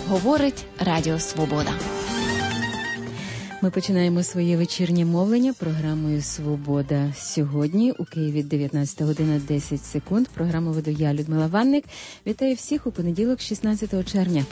говорить Радіо Свобода. Ми починаємо своє вечірнє мовлення програмою «Свобода». Сьогодні у Києві 19 година 10 секунд. Програму веду я, Людмила Ванник. Вітаю всіх у понеділок, 16 червня.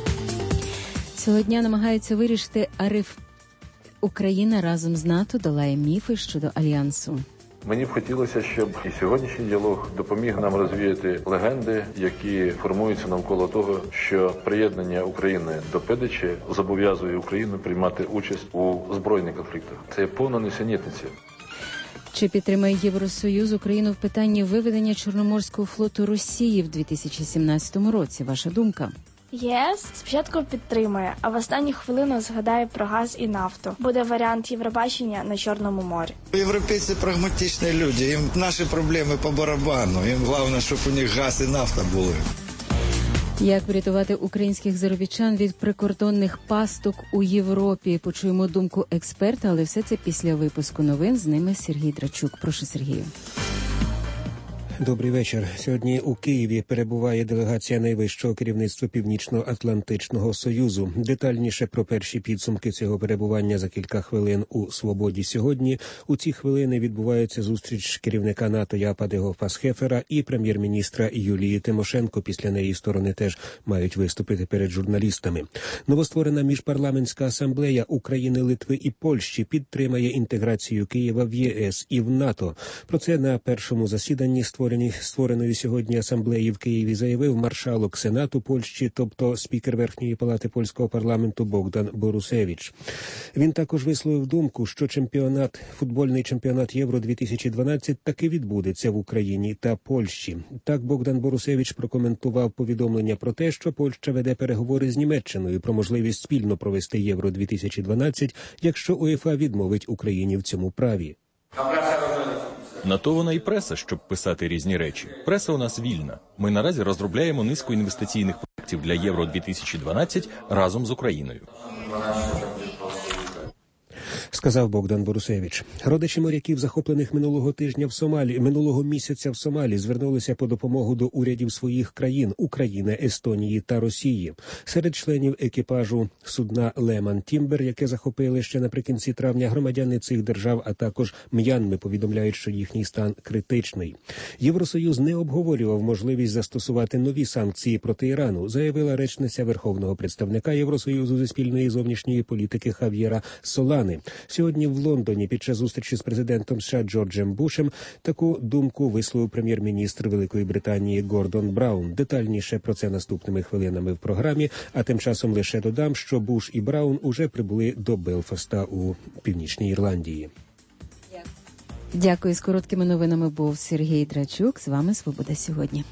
Цього дня намагаються вирішити ариф. Україна разом з НАТО долає міфи щодо Альянсу. Мені б хотілося, щоб і сьогоднішній діалог допоміг нам розвіяти легенди, які формуються навколо того, що приєднання України до ПДЧ зобов'язує Україну приймати участь у збройних конфліктах. Це повна нісенітниця. Чи підтримає Євросоюз Україну в питанні виведення Чорноморського флоту Росії в 2017 році? Ваша думка? ЄС спочатку підтримує, а в останню хвилину згадає про газ і нафту. Буде варіант Євробачення на Чорному морі. Європейці прагматичні люди, їм наші проблеми по барабану. Їм головне, щоб у них газ і нафта були. Як врятувати українських заробітчан від прикордонних пасток у Європі? Почуємо думку експерта, але все це після випуску новин. З ними Сергій Драчук. Прошу, Сергію. Добрий вечір. Сьогодні у Києві перебуває делегація найвищого керівництва Північно-Атлантичного Союзу. Детальніше про перші підсумки цього перебування за кілька хвилин у «Свободі» сьогодні. У ці хвилини відбувається зустріч керівника НАТО Яапа де Гофа Схефера і прем'єр-міністра Юлії Тимошенко. Після неї сторони теж мають виступити перед журналістами. Новостворена міжпарламентська асамблея України, Литви і Польщі підтримає інтеграцію Києва в ЄС і в НАТО. Про це на першому засіданні створеної сьогодні асамблеї в Києві заявив маршалок Сенату Польщі, тобто спікер Верхньої палати польського парламенту Богдан Борусевич. Він також висловив думку, що футбольний чемпіонат Євро-2012 таки відбудеться в Україні та Польщі. Так Богдан Борусевич прокоментував повідомлення про те, що Польща веде переговори з Німеччиною про можливість спільно провести Євро-2012, якщо УЄФА відмовить Україні в цьому праві. На то вона і преса, щоб писати різні речі. Преса у нас вільна. Ми наразі розробляємо низку інвестиційних проєктів для Євро-2012 разом з Україною. Сказав Богдан Борусевич. Родичі моряків, захоплених минулого місяця в Сомалі, звернулися по допомогу до урядів своїх країн – України, Естонії та Росії. Серед членів екіпажу судна «Леман Тімбер», яке захопили ще наприкінці травня, громадяни цих держав, а також М'янми повідомляють, що їхній стан критичний. Євросоюз не обговорював можливість застосувати нові санкції проти Ірану, заявила речниця Верховного представника Євросоюзу зі спільної зовнішньої політики Хав'єра Солани. Сьогодні в Лондоні під час зустрічі з президентом США Джорджем Бушем таку думку висловив прем'єр-міністр Великої Британії Гордон Браун. Детальніше про це наступними хвилинами в програмі, а тим часом лише додам, що Буш і Браун уже прибули до Белфаста у Північній Ірландії. Дякую. З короткими новинами був Сергій Драчук. З вами «Свобода» сьогодні.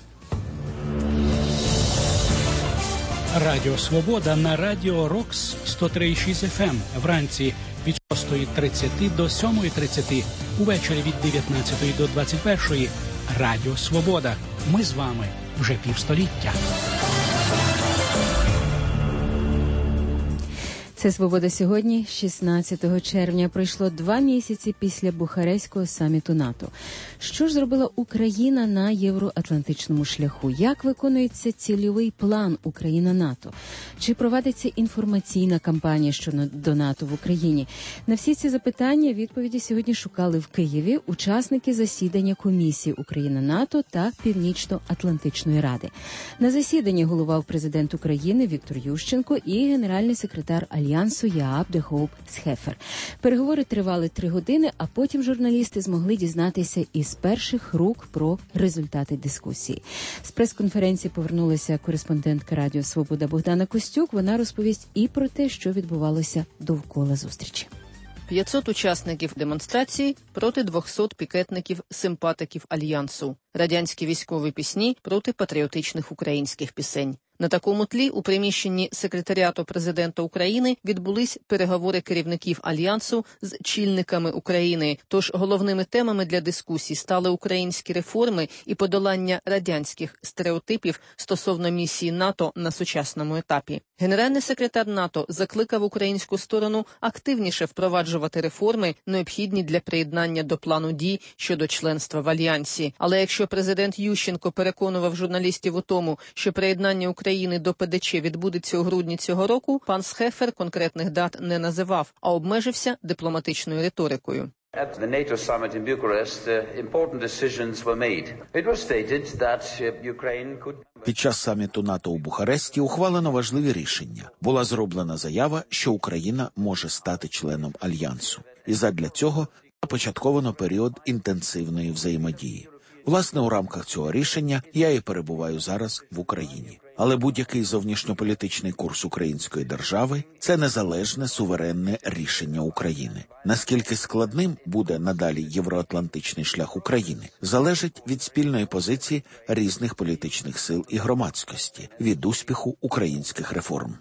Радіо «Свобода» на Радіо Рокс 103,6 FM. Вранці від 6:30 до 7:30. Увечері від 19 до 21. Радіо «Свобода». Ми з вами вже півстоліття. Це «Свобода» сьогодні, 16 червня. Пройшло 2 місяці після Бухарестського саміту НАТО. Що ж зробила Україна на євроатлантичному шляху? Як виконується цільовий план Україна-НАТО? Чи проводиться інформаційна кампанія щодо НАТО в Україні? На всі ці запитання відповіді сьогодні шукали в Києві учасники засідання комісії Україна-НАТО та Північно-Атлантичної ради. На засіданні головав президент України Віктор Ющенко і генеральний секретар Альянсу Яап де Гоф Схефер. Переговори тривали 3 години, а потім журналісти змогли дізнатися із перших рук про результати дискусії. З прес-конференції повернулася кореспондентка Радіо Свобода Богдана Костюк. Вона розповість і про те, що відбувалося довкола зустрічі. 500 учасників демонстрації проти 200 пікетників-симпатиків Альянсу. Радянські військові пісні проти патріотичних українських пісень. На такому тлі у приміщенні секретаріату президента України відбулись переговори керівників Альянсу з чільниками України. Тож головними темами для дискусій стали українські реформи і подолання радянських стереотипів стосовно місії НАТО на сучасному етапі. Генеральний секретар НАТО закликав українську сторону активніше впроваджувати реформи, необхідні для приєднання до плану дій щодо членства в Альянсі. Але якщо президент Ющенко переконував журналістів у тому, що приєднання України до ПДЧ відбудеться у грудні цього року, пан Схефер конкретних дат не називав, а обмежився дипломатичною риторикою. At the NATO summit in Bucharest, important decisions were made. It was stated that Ukraine could... Під час саміту НАТО у Бухаресті ухвалено важливі рішення. Була зроблена заява, що Україна може стати членом Альянсу. І задля цього започатковано період інтенсивної взаємодії. Власне, у рамках цього рішення я і перебуваю зараз в Україні. Але будь-який зовнішньополітичний курс української держави – це незалежне, суверенне рішення України. Наскільки складним буде надалі євроатлантичний шлях України, залежить від спільної позиції різних політичних сил і громадськості, від успіху українських реформ.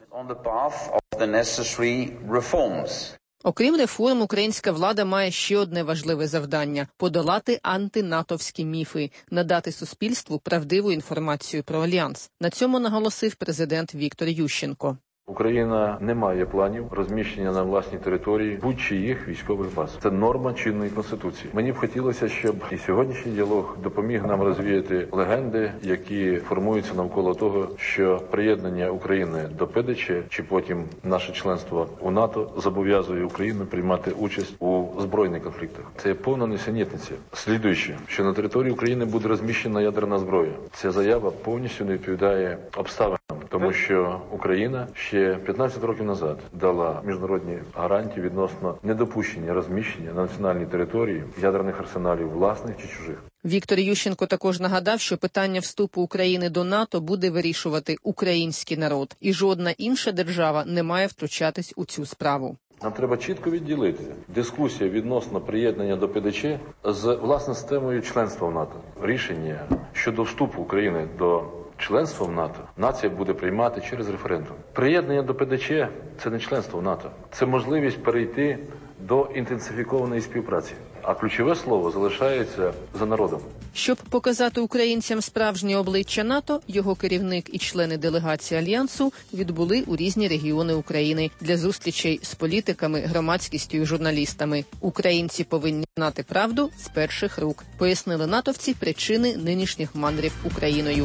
Окрім реформ, українська влада має ще одне важливе завдання – подолати антинатовські міфи, надати суспільству правдиву інформацію про Альянс. На цьому наголосив президент Віктор Ющенко. Україна не має планів розміщення на власній території будь-чиїх військових баз. Це норма чинної конституції. Мені б хотілося, щоб і сьогоднішній діалог допоміг нам розвіяти легенди, які формуються навколо того, що приєднання України до ПДЧ чи потім наше членство у НАТО зобов'язує Україну приймати участь у збройних конфліктах. Це є повна несенітниця. Слідуючи, що на території України буде розміщена ядерна зброя. Ця заява повністю не відповідає обставинам, тому що Україна ще 15 років назад дала міжнародні гарантії відносно недопущення розміщення на національній території ядерних арсеналів власних чи чужих. Віктор Ющенко також нагадав, що питання вступу України до НАТО буде вирішувати український народ, і жодна інша держава не має втручатись у цю справу. Нам треба чітко відділити дискусію відносно приєднання до ПДЧ з, власне, системою членства в НАТО. Рішення щодо вступу України до членство в НАТО нація буде приймати через референдум. Приєднання до ПДЧ – це не членство в НАТО. Це можливість перейти до інтенсифікованої співпраці. А ключове слово залишається за народом. Щоб показати українцям справжнє обличчя НАТО, його керівник і члени делегації Альянсу відбули у різні регіони України для зустрічей з політиками, громадськістю і журналістами. Українці повинні знати правду з перших рук, пояснили натовці причини нинішніх мандрів Україною.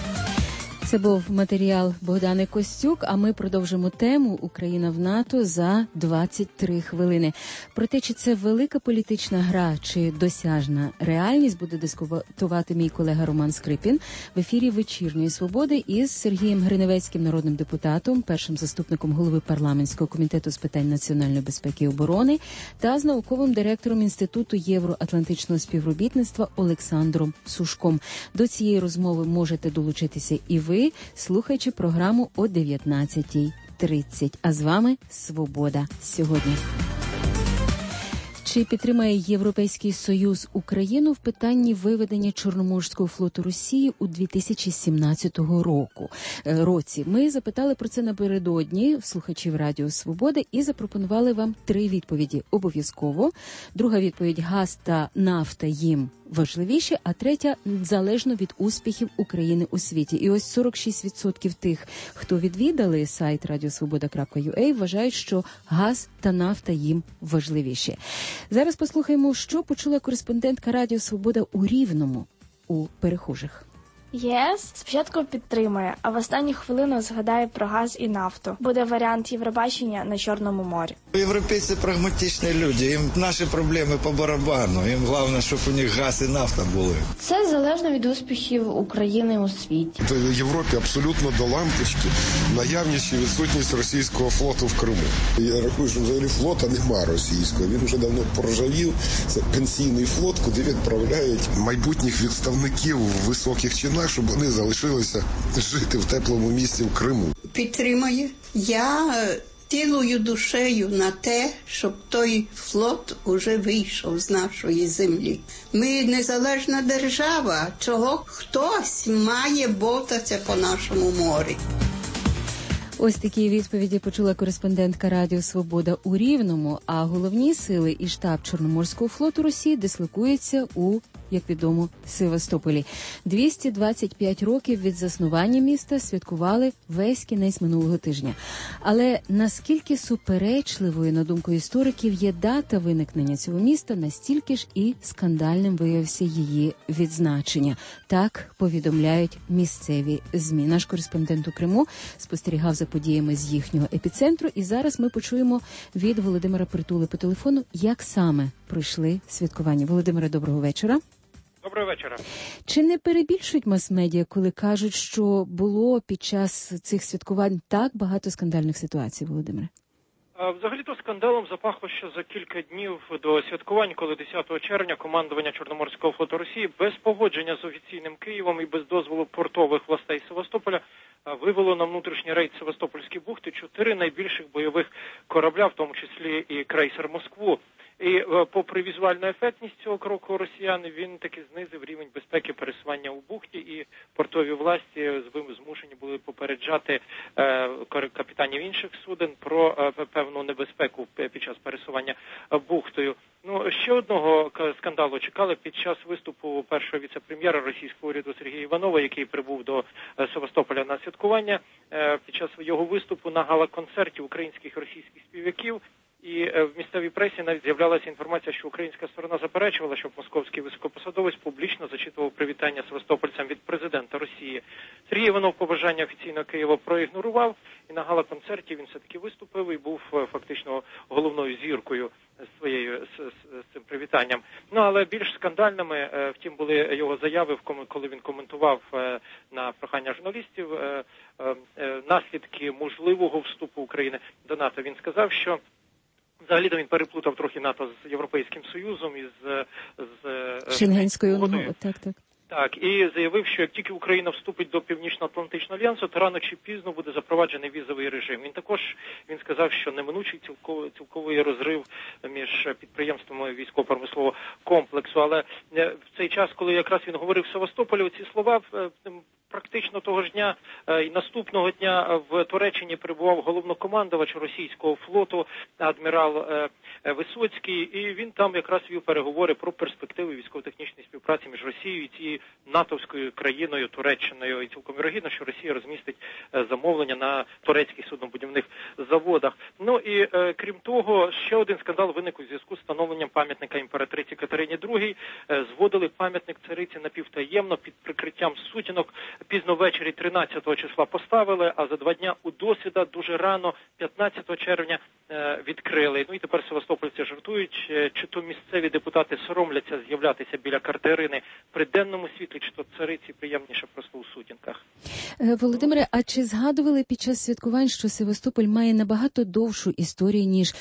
Це був матеріал Богдани Костюк, а ми продовжимо тему «Україна в НАТО» за 23 хвилини. Про те, чи це велика політична гра, чи досяжна реальність, буде дискутувати мій колега Роман Скрипін в ефірі «Вечірньої свободи» із Сергієм Гриневецьким, народним депутатом, першим заступником голови парламентського комітету з питань національної безпеки і оборони та з науковим директором Інституту євроатлантичного співробітництва Олександром Сушком. До цієї розмови можете долучитися і ви, слухаючи програму о 19:30. А з вами «Свобода сьогодні». Чи підтримає Європейський Союз Україну в питанні виведення Чорноморського флоту Росії у 2017 році? Ми запитали про це напередодні слухачів Радіо Свобода і запропонували вам 3 відповіді. Обов'язково. Друга відповідь – газ та нафта їм важливіші, а третя – залежно від успіхів України у світі. І ось 46% тих, хто відвідали сайт radiosvoboda.ua, вважають, що газ та нафта їм важливіші. Зараз послухаємо, що почула кореспондентка Радіо Свобода у Рівному у перехожих. ЄС спочатку підтримує, а в останню хвилину згадає про газ і нафту. Буде варіант Євробачення на Чорному морі. Європейці прагматичні люди, їм наші проблеми по барабану. Їм головне, щоб у них газ і нафта були. Це залежно від успіхів України у світі. В Європі абсолютно до лампочки наявність чи відсутність російського флоту в Криму. Я рахую, що взагалі флота немає російського. Він вже давно поржавів. Це пенсійний флот, куди відправляють майбутніх відставників у високих чинах, щоб вони залишилися жити в теплому місці в Криму. Підтримує. Я цілою душею на те, щоб той флот уже вийшов з нашої землі. Ми незалежна держава, чого хтось має ботатися по нашому морі. Ось такі відповіді почула кореспондентка Радіо Свобода у Рівному, а головні сили і штаб Чорноморського флоту Росії дислокуються у як відомо, Севастополі. 225 років від заснування міста святкували весь кінець минулого тижня. Але наскільки суперечливою, на думку істориків, є дата виникнення цього міста, настільки ж і скандальним виявився її відзначення. Так повідомляють місцеві ЗМІ. Наш кореспондент у Криму спостерігав за подіями з їхнього епіцентру, і зараз ми почуємо від Володимира Притули по телефону, як саме пройшли святкування. Володимире, доброго вечора. Доброго вечора. Чи не перебільшують мас-медіа, коли кажуть, що було під час цих святкувань так багато скандальних ситуацій, Володимире? Взагалі-то скандалом запахло ще за кілька днів до святкувань, коли 10 червня командування Чорноморського флоту Росії без погодження з офіційним Києвом і без дозволу портових властей Севастополя вивело на внутрішній рейд Севастопольської бухти 4 найбільших бойових корабля, в тому числі і крейсер «Москву». І попри візуальну ефектність цього кроку росіян, він таки знизив рівень безпеки пересування у бухті, і портові власті змушені були попереджати капітанів інших суден про певну небезпеку під час пересування бухтою. Ще одного скандалу чекали під час виступу першого віце-прем'єра російського уряду Сергія Іванова, який прибув до Севастополя на святкування. Під час його виступу на гала-концерті українських і російських співаків і в місцевій пресі навіть з'являлася інформація, що українська сторона заперечувала, щоб московський високопосадовець публічно зачитував привітання севастопольцям від президента Росії. Сергій Іванов побажання офіційного Києва проігнорував, і на гала-концерті він все-таки виступив і був фактично головною зіркою з цим привітанням. Але більш скандальними, втім, були його заяви, коли він коментував на прохання журналістів наслідки можливого вступу України до НАТО. Він сказав, що взагалі-то він переплутав трохи НАТО з Європейським Союзом і з Шенгенською угодою. Так, і заявив, що як тільки Україна вступить до Північно-Атлантичного альянсу, то рано чи пізно буде запроваджений візовий режим. Він сказав, що неминучий цілковий розрив між підприємствами військово-промислового комплексу. Але в цей час, коли якраз він говорив в Севастополі, ці слова практично того ж дня і наступного дня в Туреччині перебував головнокомандувач російського флоту адмірал Висоцький, і він там якраз вів переговори про перспективи військово-технічної співпраці між Росією і цією натовською країною Туреччиною. І цілком вірогідно, що Росія розмістить замовлення на турецьких суднобудівних заводах. І крім того, ще один скандал виник у зв'язку з встановленням пам'ятника імператриці Катерині II. Зводили пам'ятник цариці напівтаємно під прикриттям сутінок. Пізно ввечері 13 числа поставили, а за 2 дня у Досвіда дуже рано, 15 червня, відкрили. І тепер севастопольці жартують, чи то місцеві депутати соромляться з'являтися біля Катерини при денному світлі, чи то цариці приємніше просто у сутінках. Володимире, а чи згадували під час святкувань, що Севастополь має набагато довшу історію, ніж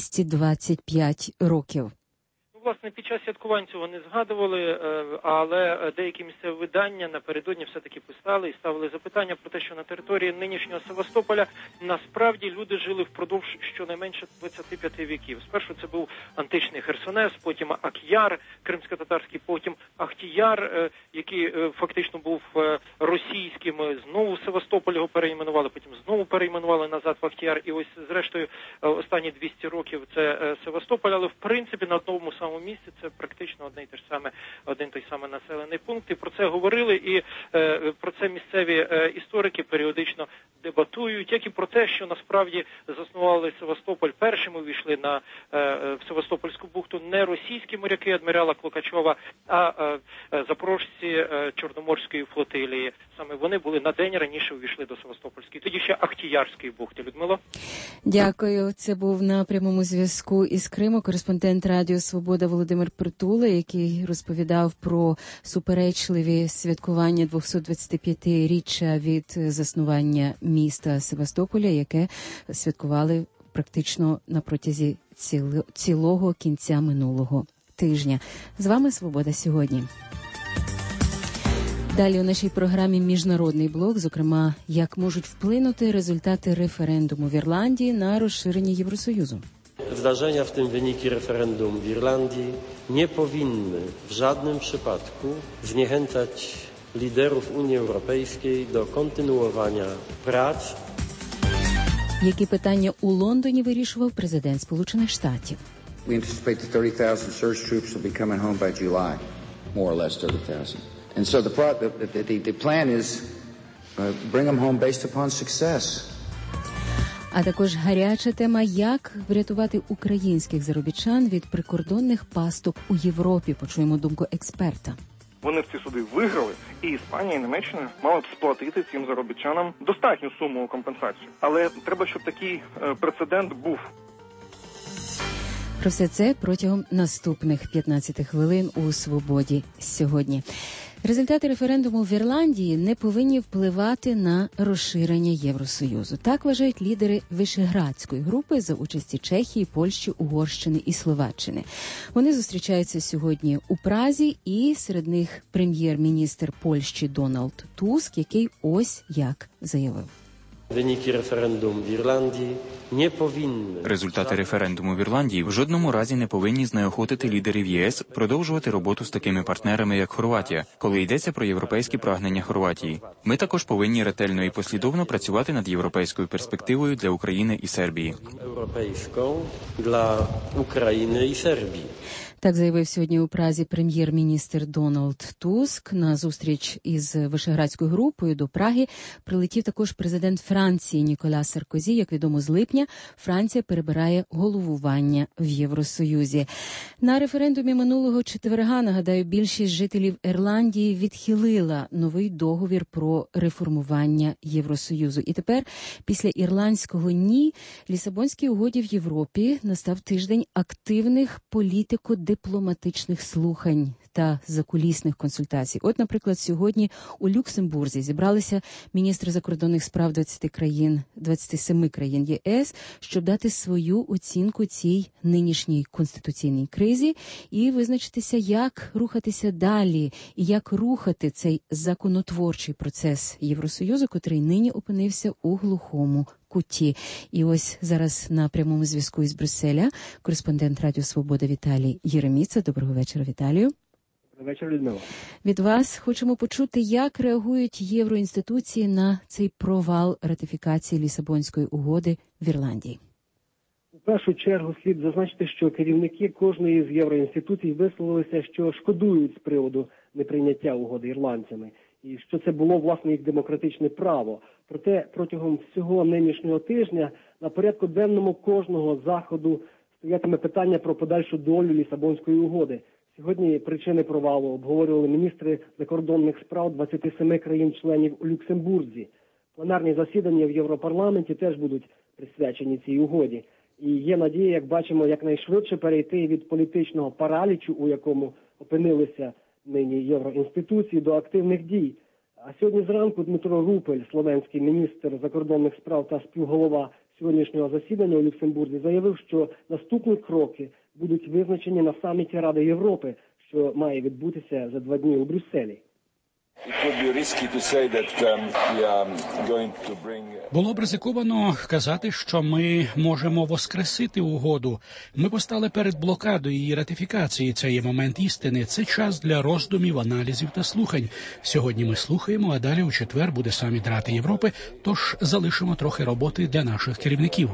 225 років? Власне, під час святкувань цього не згадували, але деякі місцеві видання напередодні все-таки писали і ставили запитання про те, що на території нинішнього Севастополя насправді люди жили впродовж щонайменше 25 віків. Спершу це був античний Херсонес, потім Ак'яр кримсько-татарський, потім Ахтіяр, який фактично був російським. Знову Севастополь його перейменували, потім знову перейменували назад в Ахтіяр. І ось, зрештою, останні 200 років це Севастополь, але в принципі на одному самому місці це практично один той самий населений пункт. І про це говорили, і про це місцеві історики періодично дебатують, як і про те, що насправді заснували Севастополь першими, увійшли в Севастопольську бухту не російські моряки адмірала Клокачова, а запорожці Чорноморської флотилії. Саме вони були на день раніше увійшли до Севастопольської, тоді ще Ахтіярської бухти. Людмило? Дякую. Це був на прямому зв'язку із Криму кореспондент Радіо Свобода Володимир Притула, який розповідав про суперечливі святкування 225-річчя від заснування міста Севастополя, яке святкували практично на протязі цілого кінця минулого тижня. З вами Свобода сьогодні. Далі у нашій програмі міжнародний блок, зокрема, як можуть вплинути результати референдуму в Ірландії на розширення Євросоюзу. Zdarzenia, w tym wyniki referendum w Irlandii, nie powinny w żadnym przypadku zniechęcać liderów Unii Europejskiej do kontynuowania prac. Які питання у Лондоні вирішував президент Сполучених Штатів? We anticipate that 30,000 surge troops will be coming home by July. more or less 30,000. And so the plan is bring them home based upon success. А також гаряча тема, як врятувати українських заробітчан від прикордонних пасток у Європі. Почуємо думку експерта. Вони в ці суди виграли, і Іспанія, і Німеччина мали б сплатити цим заробітчанам достатню суму компенсації. Але треба, щоб такий прецедент був. Про все це протягом наступних 15 хвилин у «Свободі сьогодні». Результати референдуму в Ірландії не повинні впливати на розширення Євросоюзу. Так вважають лідери Вишеградської групи за участі Чехії, Польщі, Угорщини і Словаччини. Вони зустрічаються сьогодні у Празі, і серед них прем'єр-міністр Польщі Дональд Туск, який ось як заявив. Wyniki referendum w Irlandii nie powinny. Результати референдуму в Ірландії в жодному разі не повинні знеохотити лідерів ЄС продовжувати роботу з такими партнерами, як Хорватія, коли йдеться про європейські прагнення Хорватії. Ми також повинні ретельно і послідовно працювати над європейською перспективою для України і Сербії. Європейською для України і Сербії. Так заявив сьогодні у Празі прем'єр-міністр Дональд Туск. На зустріч із Вишеградською групою до Праги прилетів також президент Франції Ніколя Саркозі. Як відомо, з липня Франція перебирає головування в Євросоюзі. На референдумі минулого четверга, нагадаю, більшість жителів Ірландії відхилила новий договір про реформування Євросоюзу. І тепер, після ірландського «ні», Лісабонській угоді в Європі настав тиждень активних політико-дипломатичних слухань та закулісних консультацій. От, наприклад, сьогодні у Люксембурзі зібралися міністри закордонних справ 27 країн ЄС, щоб дати свою оцінку цій нинішній конституційній кризі і визначитися, як рухатися далі і як рухати цей законотворчий процес Євросоюзу, котрий нині опинився у глухому куті. І ось зараз на прямому зв'язку із Брюсселя кореспондент Радіо Свобода Віталій Єреміца. Доброго вечора, Віталію. Доброго вечора, Людмила. Від вас хочемо почути, як реагують євроінституції на цей провал ратифікації Лісабонської угоди в Ірландії. У першу чергу слід зазначити, що керівники кожної з євроінституцій висловилися, що шкодують з приводу неприйняття угоди ірландцями, і що це було, власне, їх демократичне право. Проте протягом всього нинішнього тижня на порядку денному кожного заходу стоятиме питання про подальшу долю Лісабонської угоди. Сьогодні причини провалу обговорювали міністри закордонних справ 27 країн-членів у Люксембурзі. Пленарні засідання в Європарламенті теж будуть присвячені цій угоді. І є надія, як бачимо, якнайшвидше перейти від політичного паралічу, у якому опинилися нині євроінституції, до активних дій. А сьогодні зранку Дмитро Рупель, словенський міністр закордонних справ та співголова сьогоднішнього засідання у Люксембурзі, заявив, що наступні кроки будуть визначені на саміті Ради Європи, що має відбутися за 2 дні у Брюсселі. Було б ризиковано казати, що ми можемо воскресити угоду. Ми постали перед блокадою її ратифікації. Це є момент істини. Це час для роздумів, аналізів та слухань. Сьогодні ми слухаємо, а далі у четвер буде саміт Ради Європи, тож залишимо трохи роботи для наших керівників.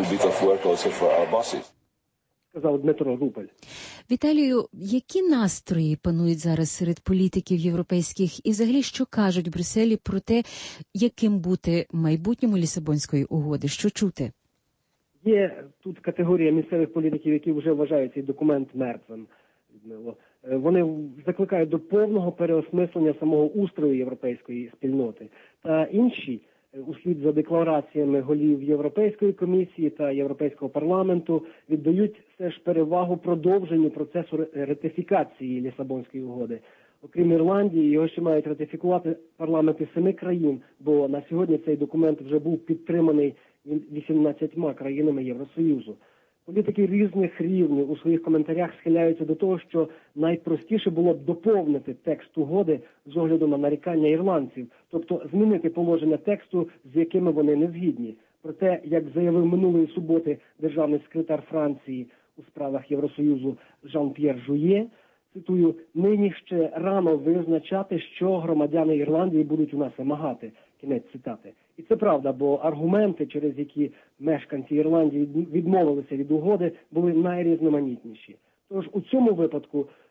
Сказав Дмитро Рупель. Віталію, які настрої панують зараз серед політиків європейських і взагалі що кажуть в Брюсселі про те, яким бути майбутньому Лісабонської угоди? Що чути? Є тут категорія місцевих політиків, які вже вважають цей документ мертвим. Вони закликають до повного переосмислення самого устрою європейської спільноти. Та інші, услід за деклараціями голів Європейської комісії та Європейського парламенту, віддають все ж перевагу продовженню процесу ратифікації Лісабонської угоди. Окрім Ірландії, його ще мають ратифікувати парламенти 7 країн, бо на сьогодні цей документ вже був підтриманий 18 країнами Євросоюзу. Політики різних рівнів у своїх коментарях схиляються до того, що найпростіше було б доповнити текст угоди з огляду на нарікання ірландців, тобто змінити положення тексту, з якими вони не згідні. Проте, як заявив минулої суботи державний секретар Франції у справах Євросоюзу Жан-П'єр Жує, цитую, «нині ще рано визначати, що громадяни Ірландії будуть у нас вимагати». Кінець цитати. І це правда, бо аргументи, через які мешканці Ірландії відмовилися від угоди, були найрізноманітніші. Тож у цьому випадку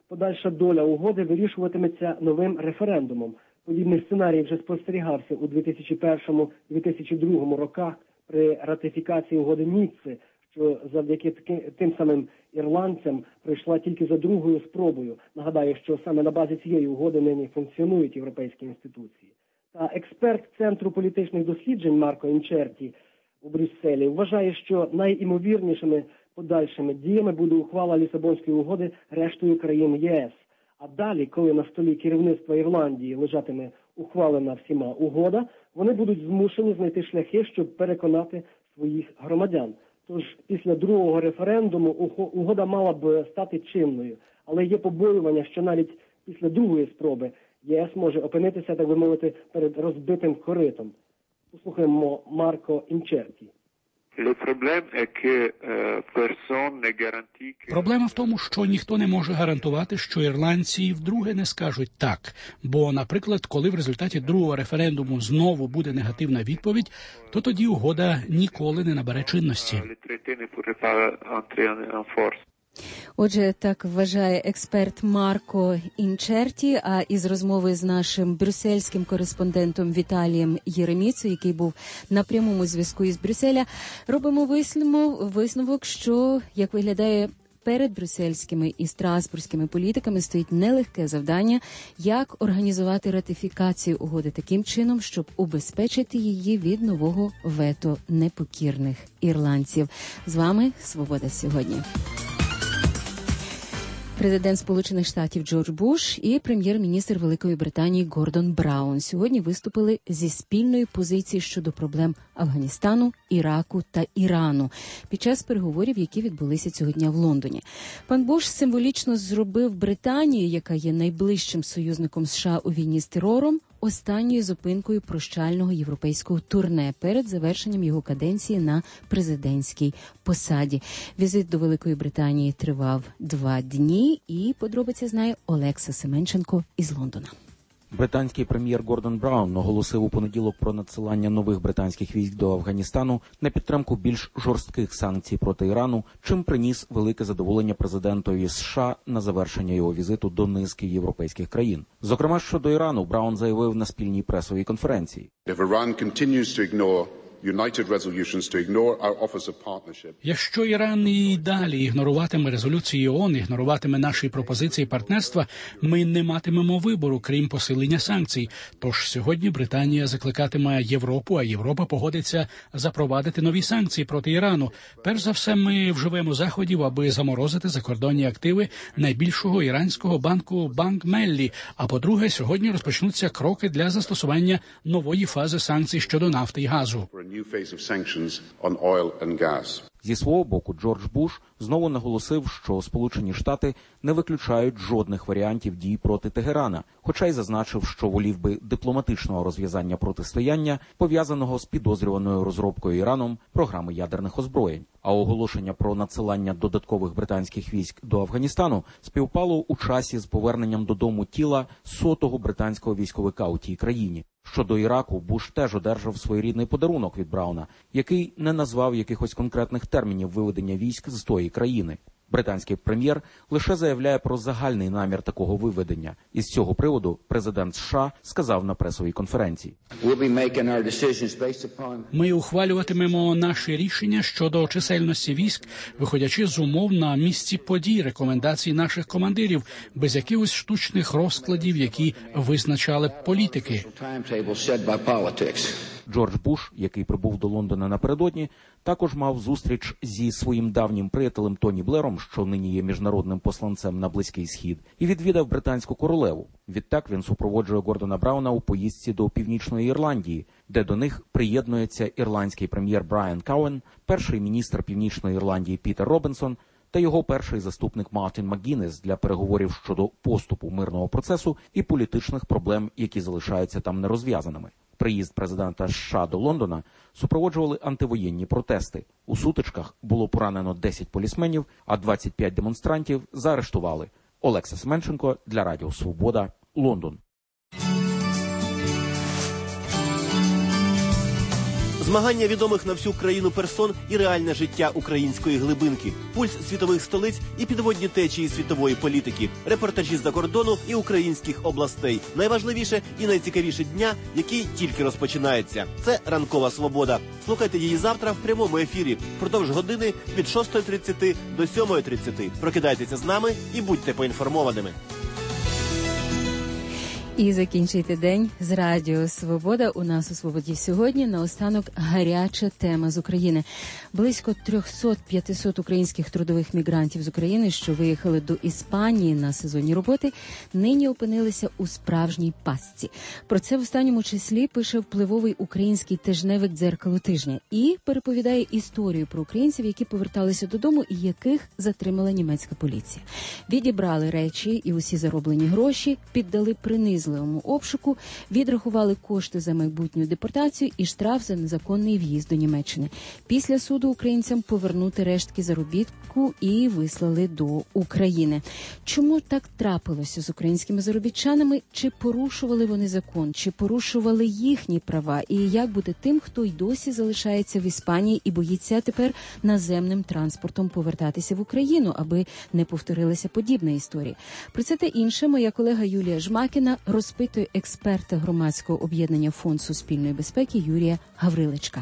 подальша доля угоди вирішуватиметься новим референдумом. Подібний сценарій вже спостерігався у 2001-2002 роках при ратифікації угоди Ніцци, що завдяки тим самим ірландцям пройшла тільки за другою спробою. Нагадаю, що саме на базі цієї угоди нині функціонують європейські інституції. Та експерт Центру політичних досліджень Марко Інчерті у Брюсселі вважає, що найімовірнішими подальшими діями буде ухвала Лісабонської угоди рештою країн ЄС. А далі, коли на столі керівництва Ірландії лежатиме ухвалена всіма угода, вони будуть змушені знайти шляхи, щоб переконати своїх громадян. Тож після другого референдуму угода мала б стати чинною. Але є побоювання, що навіть після другої спроби ЄС може опинитися, так би мовити, перед розбитим коритом. Послухаємо Марко Інчерті. Проблема в тому, що ніхто не може гарантувати, що ірландці вдруге не скажуть «так». Бо, наприклад, коли в результаті другого референдуму знову буде негативна відповідь, то тоді угода ніколи не набере чинності. Отже, так вважає експерт Марко Інчерті, а із розмови з нашим брюссельським кореспондентом Віталієм Єреміцею, який був на прямому зв'язку із Брюсселя, робимо висновок, що, як виглядає, перед брюссельськими і страсбурзькими політиками стоїть нелегке завдання, як організувати ратифікацію угоди таким чином, щоб убезпечити її від нового вето непокірних ірландців. З вами «Свобода сьогодні». Президент Сполучених Штатів Джордж Буш і прем'єр-міністр Великої Британії Гордон Браун сьогодні виступили зі спільної позиції щодо проблем Афганістану, Іраку та Ірану під час переговорів, які відбулися цього дня в Лондоні. Пан Буш символічно зробив Британію, яка є найближчим союзником США у війні з терором, останньою зупинкою прощального європейського турне перед завершенням його каденції на президентській посаді. Візит до Великої Британії тривав 2 дні, і подробиці знає Олекса Семенченко із Лондона. Британський прем'єр Гордон Браун оголосив у понеділок про надсилання нових британських військ до Афганістану на підтримку більш жорстких санкцій проти Ірану, чим приніс велике задоволення президентові США на завершення його візиту до низки європейських країн. Зокрема, щодо Ірану, Браун заявив на спільній пресовій конференції. Якщо Іран і далі ігноруватиме резолюції ООН, ігноруватиме наші пропозиції партнерства, ми не матимемо вибору, крім посилення санкцій. Тож сьогодні Британія закликатиме Європу, а Європа погодиться запровадити нові санкції проти Ірану. Перш за все, ми вживемо заходів, аби заморозити закордонні активи найбільшого іранського банку Банк Меллі. А по-друге, сьогодні розпочнуться кроки для застосування нової фази санкцій щодо нафти і газу. Зі свого боку, Джордж Буш знову наголосив, що Сполучені Штати не виключають жодних варіантів дій проти Тегерана, хоча й зазначив, що волів би дипломатичного розв'язання протистояння, пов'язаного з підозрюваною розробкою Іраном програми ядерних озброєнь. А оголошення про надсилання додаткових британських військ до Афганістану співпало у часі з поверненням додому тіла 100-го британського військовика у тій країні. Щодо Іраку, Буш теж одержав своєрідний подарунок від Брауна, який не назвав якихось конкретних термінів виведення військ з тої країни. Британський прем'єр лише заявляє про загальний намір такого виведення. Із цього приводу президент США сказав на пресовій конференції. Ми ухвалюватимемо наші рішення щодо чисельності військ, виходячи з умов на місці подій, рекомендацій наших командирів, без якихось штучних розкладів, які визначали політики. Джордж Буш, який прибув до Лондона напередодні, також мав зустріч зі своїм давнім приятелем Тоні Блером, що нині є міжнародним посланцем на Близький Схід, і відвідав британську королеву. Відтак він супроводжує Гордона Брауна у поїздці до Північної Ірландії, де до них приєднується ірландський прем'єр Брайан Кауен, перший міністр Північної Ірландії Пітер Робінсон та його перший заступник Мартін Макгінес для переговорів щодо поступу мирного процесу і політичних проблем, які залишаються там нерозв'язаними. Приїзд президента США до Лондона супроводжували антивоєнні протести. У сутичках було поранено 10 полісменів, а 25 демонстрантів заарештували. Олекса Семенченко для Радіо Свобода, Лондон. Змагання відомих на всю країну персон і реальне життя української глибинки, пульс світових столиць і підводні течії світової політики, репортажі з-за кордону і українських областей. Найважливіше і найцікавіше дня, який тільки розпочинається. Це «Ранкова свобода». Слухайте її завтра в прямому ефірі. Впродовж години від 6:30 до 7:30. Прокидайтеся з нами і будьте поінформованими. І закінчуйте день з Радіо Свобода. У нас у «Свободі» сьогодні наостанок гаряча тема з України. Близько 300-500 українських трудових мігрантів з України, що виїхали до Іспанії на сезонні роботи, нині опинилися у справжній пастці. Про це в останньому числі пише впливовий український тижневик «Дзеркало тижня» і переповідає історію про українців, які поверталися додому і яких затримала німецька поліція. Відібрали речі і усі зароблені гроші, піддали принизливому обшуку, відрахували кошти за майбутню депортацію і штраф за незаконний в'їзд до Німеччини. Після суду українцям повернути рештки заробітку і вислали до України. Чому так трапилося з українськими заробітчанами? Чи порушували вони закон? Чи порушували їхні права? І як буде тим, хто й досі залишається в Іспанії і боїться тепер наземним транспортом повертатися в Україну, аби не повторилася подібна історія? Про це та інше моя колега Юлія Жмакіна розпитує експерта громадського об'єднання «Фонд суспільної безпеки» Юрія Гавриличка.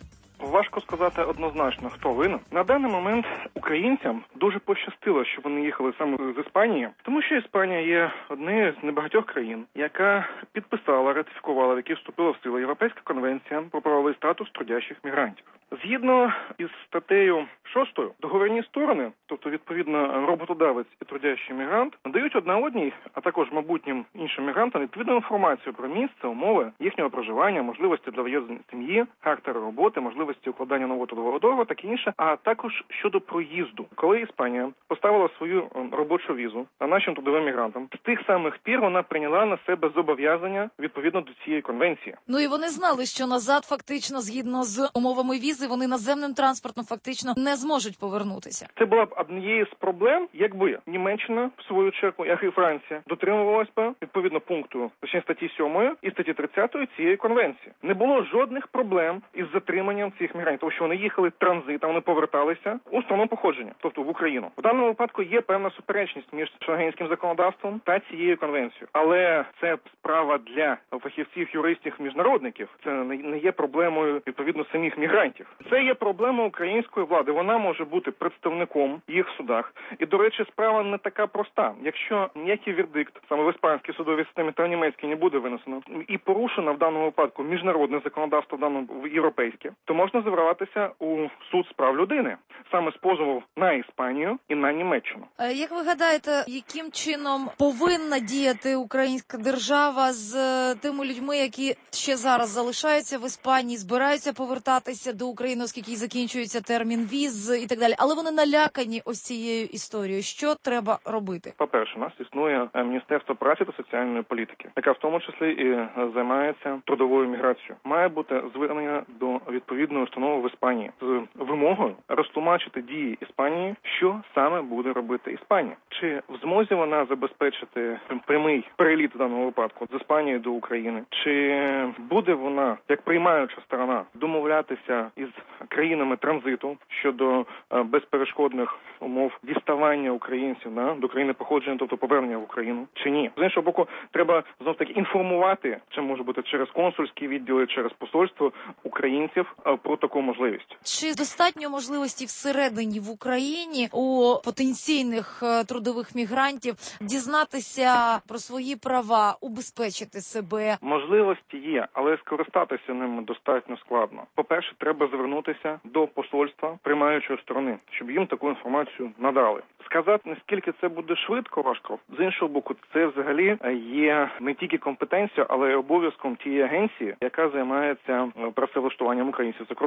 Важко сказати однозначно, хто винен. На даний момент українцям дуже пощастило, що вони їхали саме з Іспанії, тому що Іспанія є однією з небагатьох країн, яка підписала, ратифікувала, в якій вступила в силу Європейська конвенція про правовий статус трудящих мігрантів. Згідно із статтею 6, договірні сторони, тобто відповідно роботодавець і трудящий мігрант, надають одна одній, а також майбутнім іншим мігрантам відповідну інформацію про місце, умови їхнього проживання, можливості для в'їзду сім'ї, характер роботи, можливості укладання нового трудового договору, таке інше, а також щодо проїзду. Коли Іспанія поставила свою робочу візу нашим трудовим мігрантам, з тих самих пір вона прийняла на себе зобов'язання відповідно до цієї конвенції. Ну і вони знали, що назад фактично, згідно з умовами візи, вони наземним транспортом фактично не зможуть повернутися. Це була б однією з проблем, якби Німеччина, в свою чергу, як і Франція, дотримувалась би відповідно пункту, точніше статті 7 і статті 30 цієї конвенції. Не було жодних проблем із затриманням цих мігрантів, тому що вони їхали транзитом, вони поверталися у страну походження, тобто в Україну. В даному випадку є певна суперечність між шенгенським законодавством та цією конвенцією. Але це справа для фахівців, юристів, міжнародників. Це не є проблемою відповідно самих мігрантів. Це є проблема української влади. Вона може бути представником їх в судах. І, до речі, справа не така проста. Якщо ніякий вердикт саме в іспанській судовій системі та в німецькій не буде винесено і порушено в даному випадку міжнародне законодавство, в даному європейське, то можна звертатися у суд з прав людини саме з позову на Іспанію і на Німеччину. Як ви гадаєте, яким чином повинна діяти українська держава з тими людьми, які ще зараз залишаються в Іспанії, збираються повертатися до України, оскільки закінчується термін віз і так далі, але вони налякані ось цією історією. Що треба робити? По-перше, у нас існує Міністерство праці та соціальної політики, яка в тому числі і займається трудовою міграцією. Має бути звернення до відповідної установи в Іспанії з вимогою розтлумачити дії Іспанії, що саме буде робити Іспанія. Чи в змозі вона забезпечити прямий переліт в даному випадку з Іспанії до України? Чи буде вона, як приймаюча сторона, домовлятися із країнами транзиту щодо безперешкодних умов діставання українців до країни походження, тобто повернення в Україну, чи ні? З іншого боку, треба знов таки інформувати, чи може бути через консульські відділи, через посольство українців про таку можливість. Чи достатньо можливості всередині в Україні у потенційних трудових мігрантів дізнатися про свої права, убезпечити себе? Можливості є, але скористатися ними достатньо складно. По-перше, треба звернутися до посольства приймаючої сторони, щоб їм таку інформацію надали. Сказати, наскільки це буде швидко, важко. З іншого боку, це взагалі є не тільки компетенцією, але й обов'язком тієї агенції, яка займається працевлаштуванням українців за кордоном.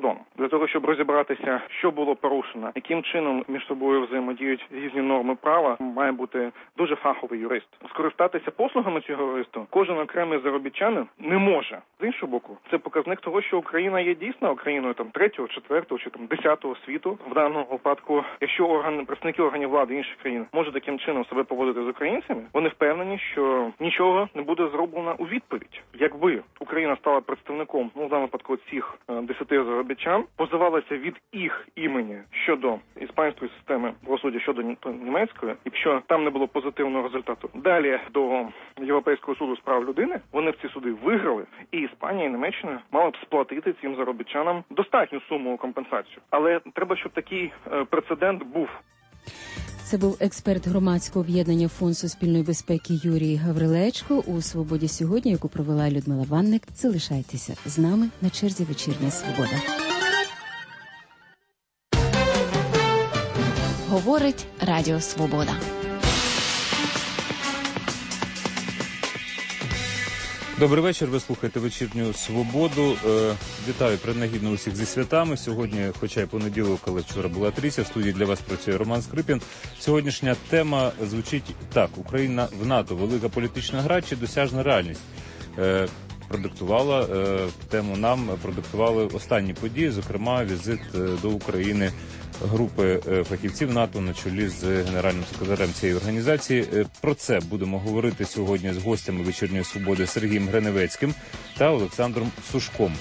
кордону. Для того, щоб розібратися, що було порушено, яким чином між собою взаємодіють різні норми права, має бути дуже фаховий юрист. Скористатися послугами цього юристу кожен окремий заробітчанин не може. З іншого боку, це показник того, що Україна є дійсно країною там 3-го, 4-го чи там 10-го світу. В даному випадку, якщо представники органів влади інших країн можуть таким чином себе поводити з українцями, вони впевнені, що нічого не буде зроблено у відповідь. Якби Україна стала представником, в даному випадку цих 10 заробітчан, позивалася від їх імені щодо іспанської системи правосуддя, щодо німецької, якщо там не було позитивного результату, далі до Європейського суду з прав людини, вони в ці суди виграли, і Іспанія, і Німеччина мали б сплатити цим заробітчанам достатню суму компенсацію. Але треба, щоб такий прецедент був. Це був експерт громадського об'єднання Фонд суспільної безпеки Юрій Гаврилечко у «Свободі сьогодні», яку провела Людмила Ванник. Залишайтеся з нами, на черзі «Вечірня Свобода». Говорить Радіо Свобода. Добрий вечір, ви слухаєте «Вечірню Свободу». Вітаю принагідно усіх зі святами. Сьогодні, хоча й понеділок, але вчора була трійця, в студії для вас працює Роман Скрипін. Сьогоднішня тема звучить так: Україна в НАТО. Велика політична гра чи досяжна реальність? Продиктували останні події, зокрема візит до України групи фахівців НАТО на чолі з генеральним секретарем цієї організації. Про це будемо говорити сьогодні з гостями «Вечірньої Свободи» Сергієм Гриневецьким та Олександром Сушком.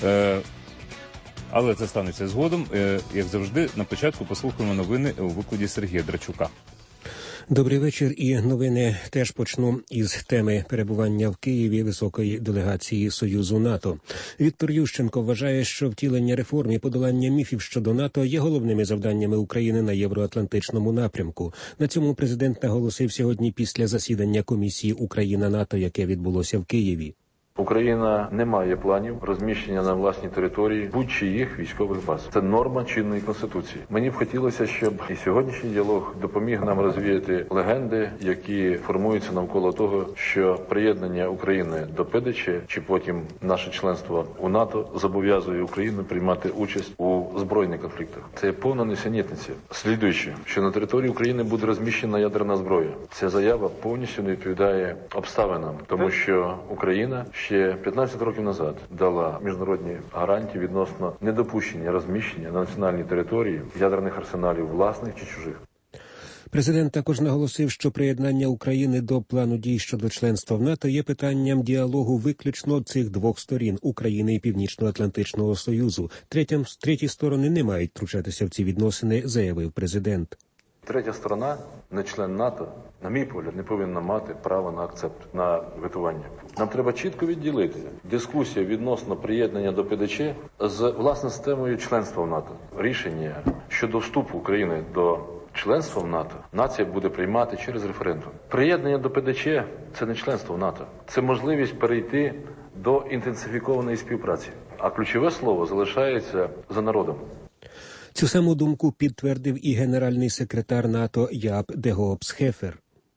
Але це станеться згодом. Як завжди, на початку послухаємо новини у викладі Сергія Драчука. Добрий вечір. І новини теж почну із теми перебування в Києві високої делегації Союзу НАТО. Віктор Ющенко вважає, що втілення реформ і подолання міфів щодо НАТО є головними завданнями України на євроатлантичному напрямку. На цьому президент наголосив сьогодні після засідання комісії Україна-НАТО, яке відбулося в Києві. Україна не має планів розміщення на власній території будь-чиїх військових баз. Це норма чинної конституції. Мені б хотілося, щоб і сьогоднішній діалог допоміг нам розвіяти легенди, які формуються навколо того, що приєднання України до ПДЧ чи потім наше членство у НАТО зобов'язує Україну приймати участь у збройних конфліктах. Це повна несенітниця. Слідуючи, що на території України буде розміщена ядерна зброя. Ця заява повністю не відповідає обставинам, тому що Україна ще 15 років назад дала міжнародні гарантії відносно недопущення розміщення на національній території ядерних арсеналів власних чи чужих. Президент також наголосив, що приєднання України до плану дій щодо членства в НАТО є питанням діалогу виключно цих двох сторін – України і Північно-Атлантичного Союзу. Треті сторони не мають втручатися в ці відносини, заявив президент. Третя сторона, не член НАТО, на мій погляд, не повинна мати право на акцепт, на ветування. Нам треба чітко відділити дискусію відносно приєднання до ПДЧ з, власне, системою членства в НАТО. Рішення щодо вступу України до членства в НАТО нація буде приймати через референдум. Приєднання до ПДЧ – це не членство в НАТО. Це можливість перейти до інтенсифікованої співпраці. А ключове слово залишається за народом. Цю саму думку підтвердив і генеральний секретар НАТО Яап де Гоop Scheffer.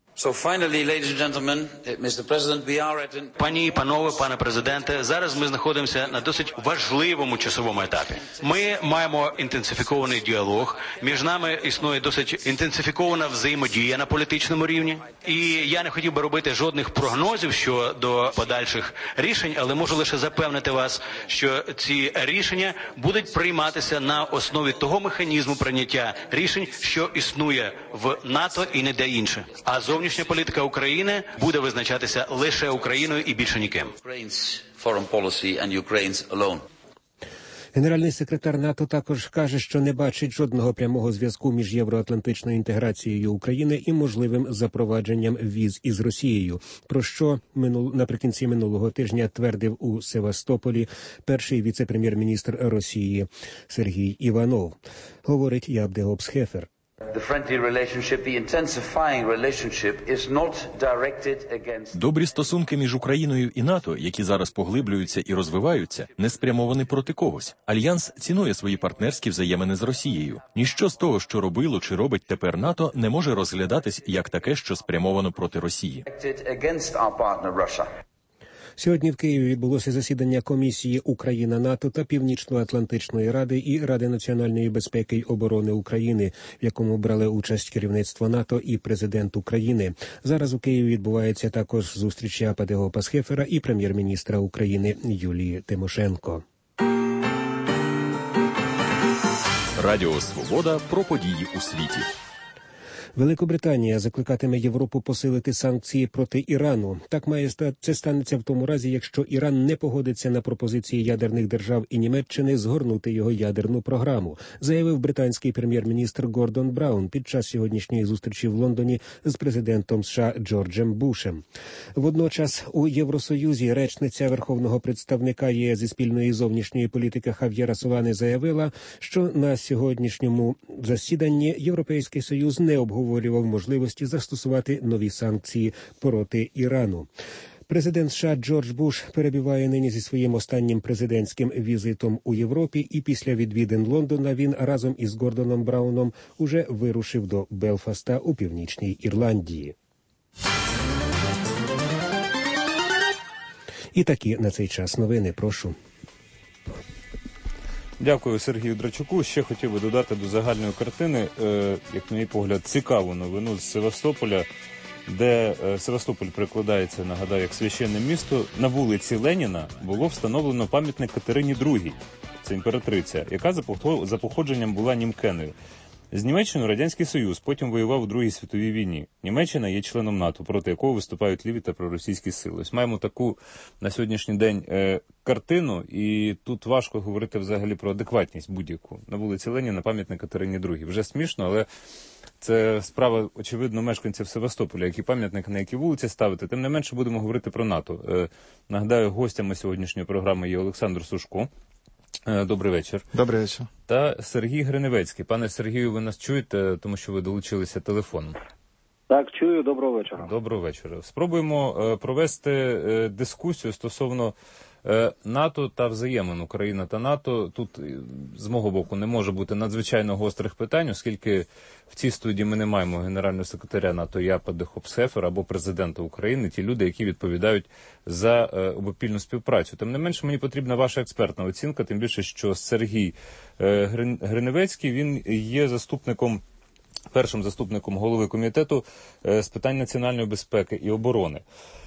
Пані і панове, пане президенте, зараз ми знаходимося на досить важливому часовому етапі. Ми маємо інтенсифікований діалог, між нами існує досить інтенсифікована взаємодія на політичному рівні. І я не хотів би робити жодних прогнозів щодо подальших рішень, але можу лише запевнити вас, що ці рішення будуть прийматися на основі того механізму прийняття рішень, що існує в НАТО і ніде інше. А зовнішня політика України буде визначатися лише Україною і більше ніким. Генеральний секретар НАТО також каже, що не бачить жодного прямого зв'язку між євроатлантичною інтеграцією України і можливим запровадженням віз із Росією, про що наприкінці минулого тижня твердив у Севастополі перший віце-прем'єр-міністр Росії Сергій Іванов. Говорить Яап де Гоop Scheffer. Добрі стосунки між Україною і НАТО, які зараз поглиблюються і розвиваються, не спрямовані проти когось. Альянс цінує свої партнерські взаємини з Росією. Ніщо з того, що робило чи робить тепер НАТО, не може розглядатись як таке, що спрямовано проти Росії. Сьогодні в Києві відбулося засідання комісії Україна-НАТО та Північно-Атлантичної ради і Ради національної безпеки й оборони України, в якому брали участь керівництво НАТО і президент України. Зараз у Києві відбувається також зустріч Апатего Пасхефера і прем'єр-міністра України Юлії Тимошенко. Радіо Свобода про події у світі. Великобританія закликатиме Європу посилити санкції проти Ірану. Так це станеться в тому разі, якщо Іран не погодиться на пропозиції ядерних держав і Німеччини згорнути його ядерну програму, заявив британський прем'єр-міністр Гордон Браун під час сьогоднішньої зустрічі в Лондоні з президентом США Джорджем Бушем. Водночас у Євросоюзі речниця Верховного представника ЄС зі спільної зовнішньої політики Хав'єра Солани заявила, що на сьогоднішньому засіданні Європейський Союз не обговорював можливості застосувати нові санкції проти Ірану. Президент США Джордж Буш перебуває нині зі своїм останнім президентським візитом у Європі, і після відвідин Лондона він разом із Гордоном Брауном уже вирушив до Белфаста у Північній Ірландії. І такі на цей час новини. Прошу. Дякую Сергію Драчуку. Ще хотів би додати до загальної картини, як на мій погляд, цікаву новину з Севастополя, де Севастополь прикладається, нагадаю, як священне місто. На вулиці Леніна було встановлено пам'ятник Катерині II, це імператриця, яка за походженням була німкеною. З Німеччиною Радянський Союз потім воював у Другій світовій війні. Німеччина є членом НАТО, проти якого виступають ліві та проросійські сили. Ось маємо таку на сьогоднішній день картину, і тут важко говорити взагалі про адекватність будь-яку. На вулиці Леніна пам'ятник Катерині II. Вже смішно, але це справа, очевидно, мешканців Севастополя, які пам'ятники на які вулиці ставити. Тим не менше будемо говорити про НАТО. Нагадаю, гостями сьогоднішньої програми є Олександр Сушко. Добрий вечір. Добрий вечір. Та Сергій Гриневецький. Пане Сергію, ви нас чуєте, тому що ви долучилися телефоном? Так, чую. Доброго вечора. Доброго вечора. Спробуємо провести дискусію стосовно НАТО та взаємин Україна та НАТО. Тут, з мого боку, не може бути надзвичайно гострих питань, оскільки в цій студії ми не маємо генерального секретаря НАТО Апатего Пасхефера або президента України, ті люди, які відповідають за обопільну співпрацю. Тим не менше, мені потрібна ваша експертна оцінка, тим більше, що Сергій Гриневецький, він є першим заступником голови комітету з питань національної безпеки і оборони.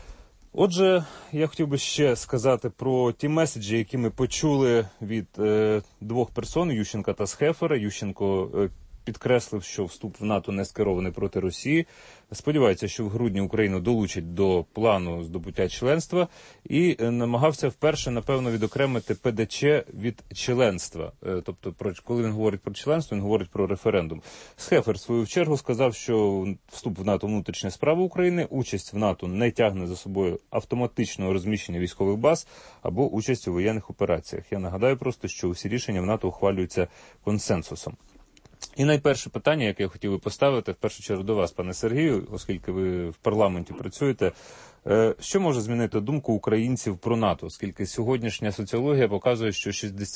Отже, я хотів би ще сказати про ті меседжі, які ми почули від двох персон, Ющенка та Схефера. Ющенко підкреслив, що вступ в НАТО не скерований проти Росії. Сподівається, що в грудні Україну долучать до плану здобуття членства, і намагався вперше, напевно, відокремити ПДЧ від членства. Тобто, коли він говорить про членство, він говорить про референдум. Схефер, в свою чергу, сказав, що вступ в НАТО – внутрішня справа України, участь в НАТО не тягне за собою автоматичного розміщення військових баз або участь у воєнних операціях. Я нагадаю просто, що усі рішення в НАТО ухвалюються консенсусом. І найперше питання, яке я хотів би поставити, в першу чергу до вас, пане Сергію, оскільки ви в парламенті працюєте. Що може змінити думку українців про НАТО, оскільки сьогоднішня соціологія показує, що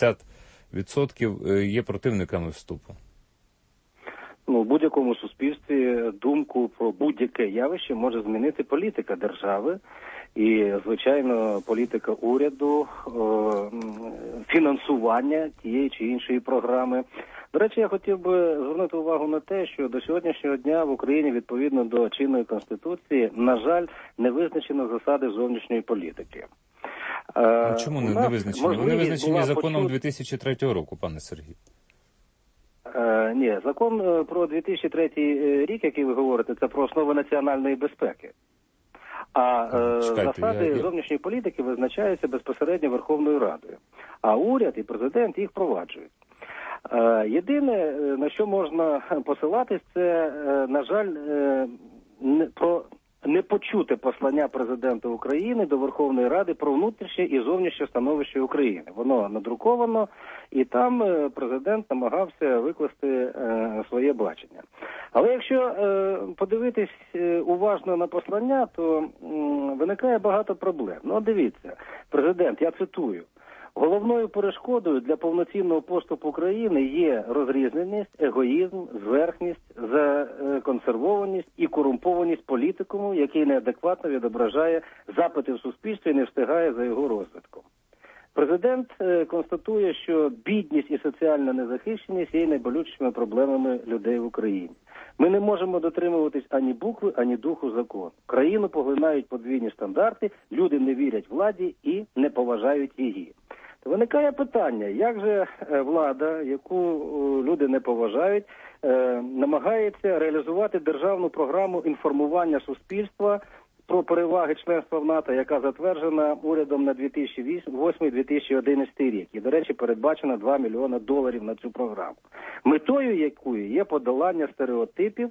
60% є противниками вступу? В будь-якому суспільстві думку про будь-яке явище може змінити політика держави і, звичайно, політика уряду, фінансування тієї чи іншої програми. До речі, я хотів би звернути увагу на те, що до сьогоднішнього дня в Україні, відповідно до чинної Конституції, на жаль, не визначено засади зовнішньої політики. А чому не визначені? Вони визначені законом 2003 року, пане Сергій. Ні, закон про 2003 рік, який ви говорите, це про основи національної безпеки. А засади зовнішньої політики визначаються безпосередньо Верховною Радою. А уряд і президент їх впроваджують. Єдине, на що можна посилатись, це, на жаль, про непочуте послання президента України до Верховної Ради про внутрішнє і зовнішнє становище України. Воно надруковано, і там президент намагався викласти своє бачення. Але якщо подивитись уважно на послання, то виникає багато проблем. Дивіться, президент, я цитую, Головною перешкодою для повноцінного поступу України є розрізненість, егоїзм, зверхність, законсервованість і корумпованість політикуму, який неадекватно відображає запити в суспільстві і не встигає за його розвитком. Президент констатує, що бідність і соціальна незахищеність є найболючішими проблемами людей в Україні. Ми не можемо дотримуватись ані букви, ані духу закону. Країну поглинають подвійні стандарти, люди не вірять владі і не поважають її. Виникає питання, як же влада, яку люди не поважають, намагається реалізувати державну програму інформування суспільства про переваги членства в НАТО, яка затверджена урядом на 2008-2011 рік. І, до речі, передбачено $2 мільйони на цю програму. Метою якої є подолання стереотипів,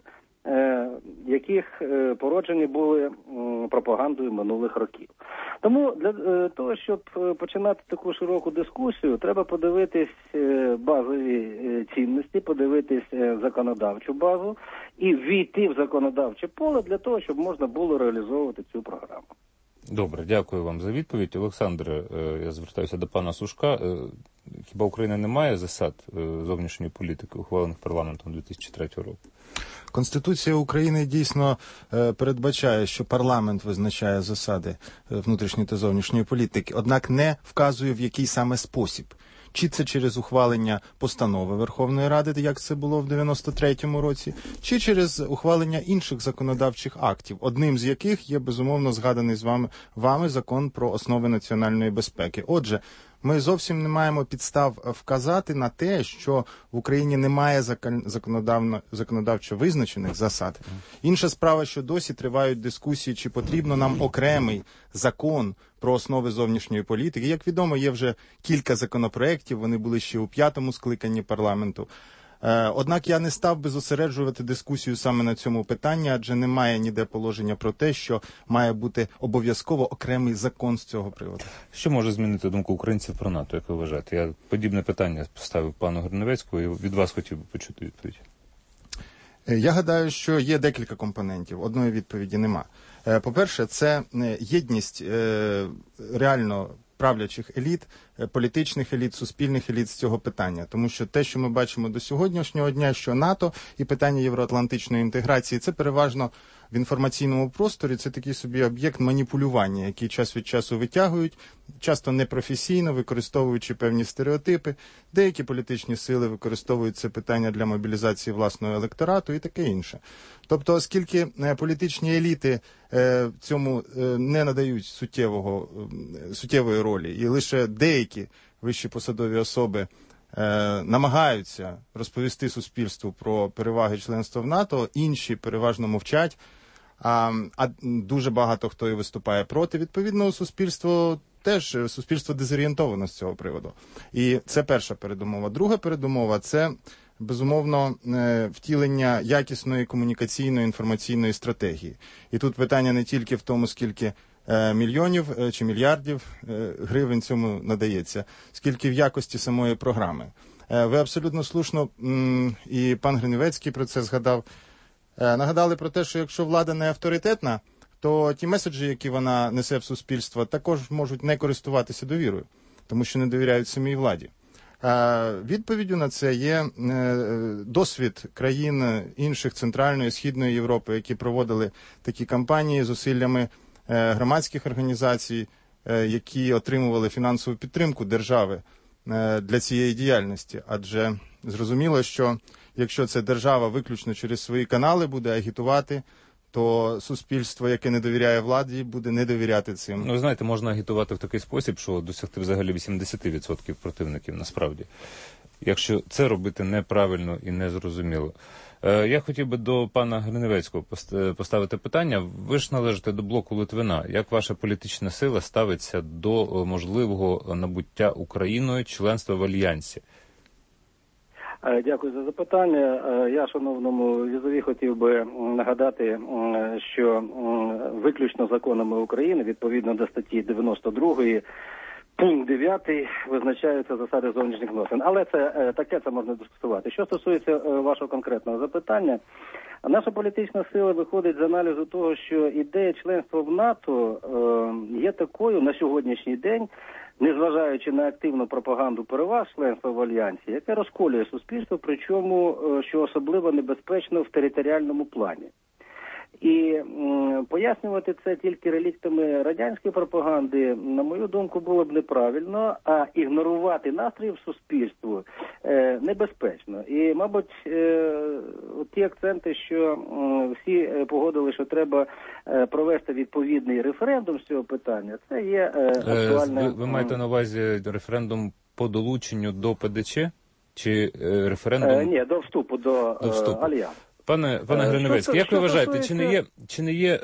яких породжені були пропагандою минулих років. Тому для того, щоб починати таку широку дискусію, треба подивитись базові цінності, подивитись законодавчу базу і ввійти в законодавче поле для того, щоб можна було реалізовувати цю програму. Добре, дякую вам за відповідь. Олександре, я звертаюся до пана Сушка. Хіба Україна не має засад зовнішньої політики, ухвалених парламентом 2003 року? Конституція України дійсно передбачає, що парламент визначає засади внутрішньої та зовнішньої політики, однак не вказує, в який саме спосіб. Чи це через ухвалення постанови Верховної Ради, як це було в 93-му році, чи через ухвалення інших законодавчих актів, одним з яких є, безумовно, згаданий з вами закон про основи національної безпеки. Отже, ми зовсім не маємо підстав вказати на те, що в Україні немає законодавчо визначених засад. Інша справа, що досі тривають дискусії, чи потрібно нам окремий закон про основи зовнішньої політики. Як відомо, є вже кілька законопроєктів, вони були ще у 5-му скликанні парламенту. Однак я не став би зосереджувати дискусію саме на цьому питанні, адже немає ніде положення про те, що має бути обов'язково окремий закон з цього приводу. Що може змінити думку українців про НАТО, як ви вважаєте? Я подібне питання поставив пану Гриневецькому і від вас хотів би почути відповідь. Я гадаю, що є декілька компонентів. Одної відповіді нема. По-перше, це єдність реально правлячих еліт, політичних еліт, суспільних еліт з цього питання. Тому що те, що ми бачимо до сьогоднішнього дня, що НАТО і питання євроатлантичної інтеграції, це переважно в інформаційному просторі, це такий собі об'єкт маніпулювання, який час від часу витягують, часто непрофесійно, використовуючи певні стереотипи. Деякі політичні сили використовують це питання для мобілізації власного електорату і таке інше. Тобто, оскільки політичні еліти цьому не надають суттєвої ролі, і лише деякі вищі посадові особи намагаються розповісти суспільству про переваги членства в НАТО, інші переважно мовчать, а дуже багато хто і виступає проти. Відповідно, суспільство дезорієнтовано з цього приводу. І це перша передумова. Друга передумова – це, безумовно, втілення якісної комунікаційної інформаційної стратегії. І тут питання не тільки в тому, скільки мільйонів чи мільярдів гривень цьому надається, скільки в якості самої програми. Ви абсолютно слушно, і пан Гриневецький про це згадав, нагадали про те, що якщо влада не авторитетна, то ті меседжі, які вона несе в суспільство, також можуть не користуватися довірою, тому що не довіряють самій владі. Відповіддю на це є досвід країн інших Центральної і Східної Європи, які проводили такі кампанії зусиллями громадських організацій, які отримували фінансову підтримку держави для цієї діяльності. Адже зрозуміло, що якщо це держава виключно через свої канали буде агітувати, то суспільство, яке не довіряє владі, буде не довіряти цим. Ну, ви знаєте, можна агітувати в такий спосіб, що досягти взагалі 80% противників насправді, якщо це робити неправильно і незрозуміло. Я хотів би до пана Гриневецького поставити питання. Ви ж належите до блоку Литвина. Як ваша політична сила ставиться до можливого набуття Україною членства в Альянсі? Дякую за запитання. Я, шановному візові, хотів би нагадати, що виключно законами України, відповідно до статті 92, пункт 9 визначаються засади зовнішніх відносин. Але це можна дискутувати. Що стосується вашого конкретного запитання, наша політична сила виходить з аналізу того, що ідея членства в НАТО є такою на сьогоднішній день, незважаючи на активну пропаганду переваг членства в Альянсі, яке розколює суспільство, причому, що особливо небезпечно в територіальному плані. І пояснювати це тільки реліктами радянської пропаганди, на мою думку, було б неправильно, а ігнорувати настроїв суспільству небезпечно. І, мабуть, ті акценти, що всі погодили, що треба провести відповідний референдум з цього питання, це є актуальне... Ви маєте на увазі референдум по долученню до ПДЧ? Чи референдум... Ні, до вступу до Альянсу. Пане Гриневецький, як ви вважаєте, чи не є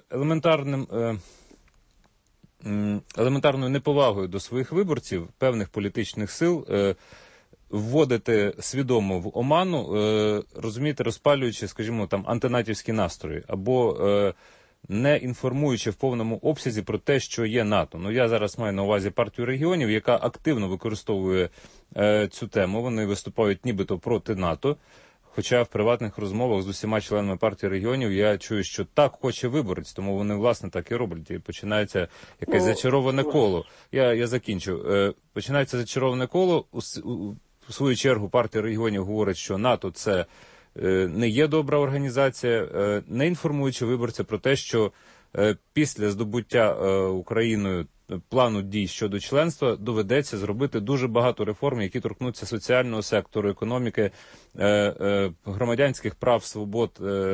елементарною неповагою до своїх виборців певних політичних сил вводити свідомо в оману, розумієте, розпалюючи, скажімо, там антинатівські настрої, або не інформуючи в повному обсязі про те, що є НАТО? Ну, я зараз маю на увазі партію регіонів, яка активно використовує цю тему, вони виступають нібито проти НАТО. Хоча в приватних розмовах з усіма членами партії регіонів я чую, що так хоче виборець, тому вони, власне, так і роблять. І починається якесь зачароване коло. Я закінчу. Починається зачароване коло. У свою чергу партія регіонів говорить, що НАТО – це не є добра організація, не інформуючи виборця про те, що після здобуття Україною плану дій щодо членства доведеться зробити дуже багато реформ, які торкнуться соціального сектору, економіки, громадянських прав, свобод.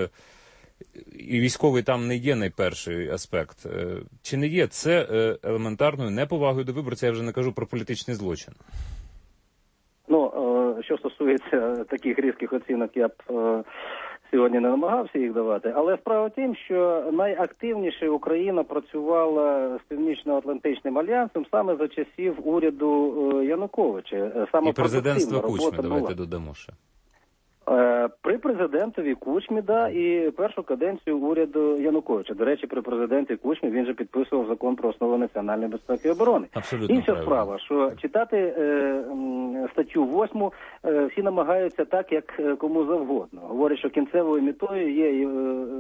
І військовий там не є найперший аспект. Чи не є це елементарною неповагою до виборця? Я вже не кажу про політичний злочин. Ну, що стосується таких різких оцінок, я б сьогодні не намагався їх давати, але справа в тім, що найактивніше Україна працювала з Північно-Атлантичним альянсом саме за часів уряду Януковича. Саме і президентства Кучми, давайте додамо ще. При президентові Кучмі, да, і першу каденцію уряду Януковича. До речі, при президенті Кучмі він же підписував закон про основи національної безпеки і оборони. Абсолютно інша правильно. Справа, що читати статтю 8 всі намагаються так, як кому завгодно. Говорять, що кінцевою метою є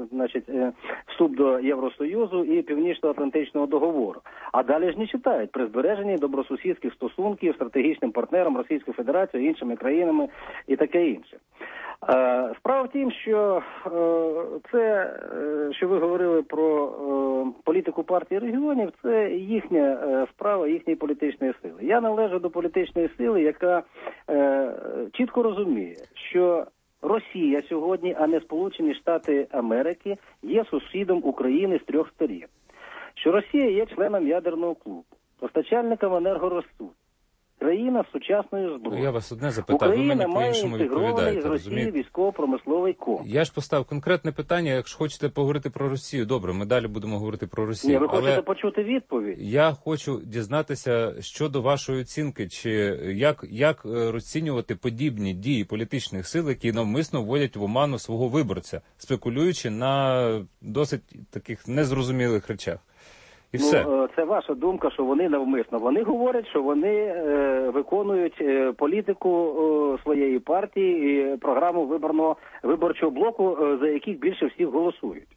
вступ до Євросоюзу і Північно-Атлантичного договору. А далі ж не читають при збереженні добросусідських стосунків, стратегічним партнерам Російської Федерації, іншими країнами і таке інше. Справа в тім, що це, що ви говорили про політику партії регіонів, це їхня справа, їхньої політичної сили. Я належу до політичної сили, яка чітко розуміє, що Росія сьогодні, а не Сполучені Штати Америки, є сусідом України з трьох сторін. Що Росія є членом ядерного клубу, постачальником енергоресурсів, країна з сучасною зброєю. Я вас одне запитав, ви мені по-іншому відповідаєте, розумієте? Військово-промисловий комплекс. Я ж поставив конкретне питання, якщо хочете поговорити про Росію, добре, ми далі будемо говорити про Росію. Ні, ви хочете почути відповідь? Я хочу дізнатися щодо вашої оцінки, чи як розцінювати подібні дії політичних сил, які навмисно вводять в оману свого виборця, спекулюючи на досить таких незрозумілих речах. І все. Ну, це ваша думка, що вони навмисно. Вони говорять, що вони виконують політику своєї партії і програму виборчого блоку, за яких більше всіх голосують.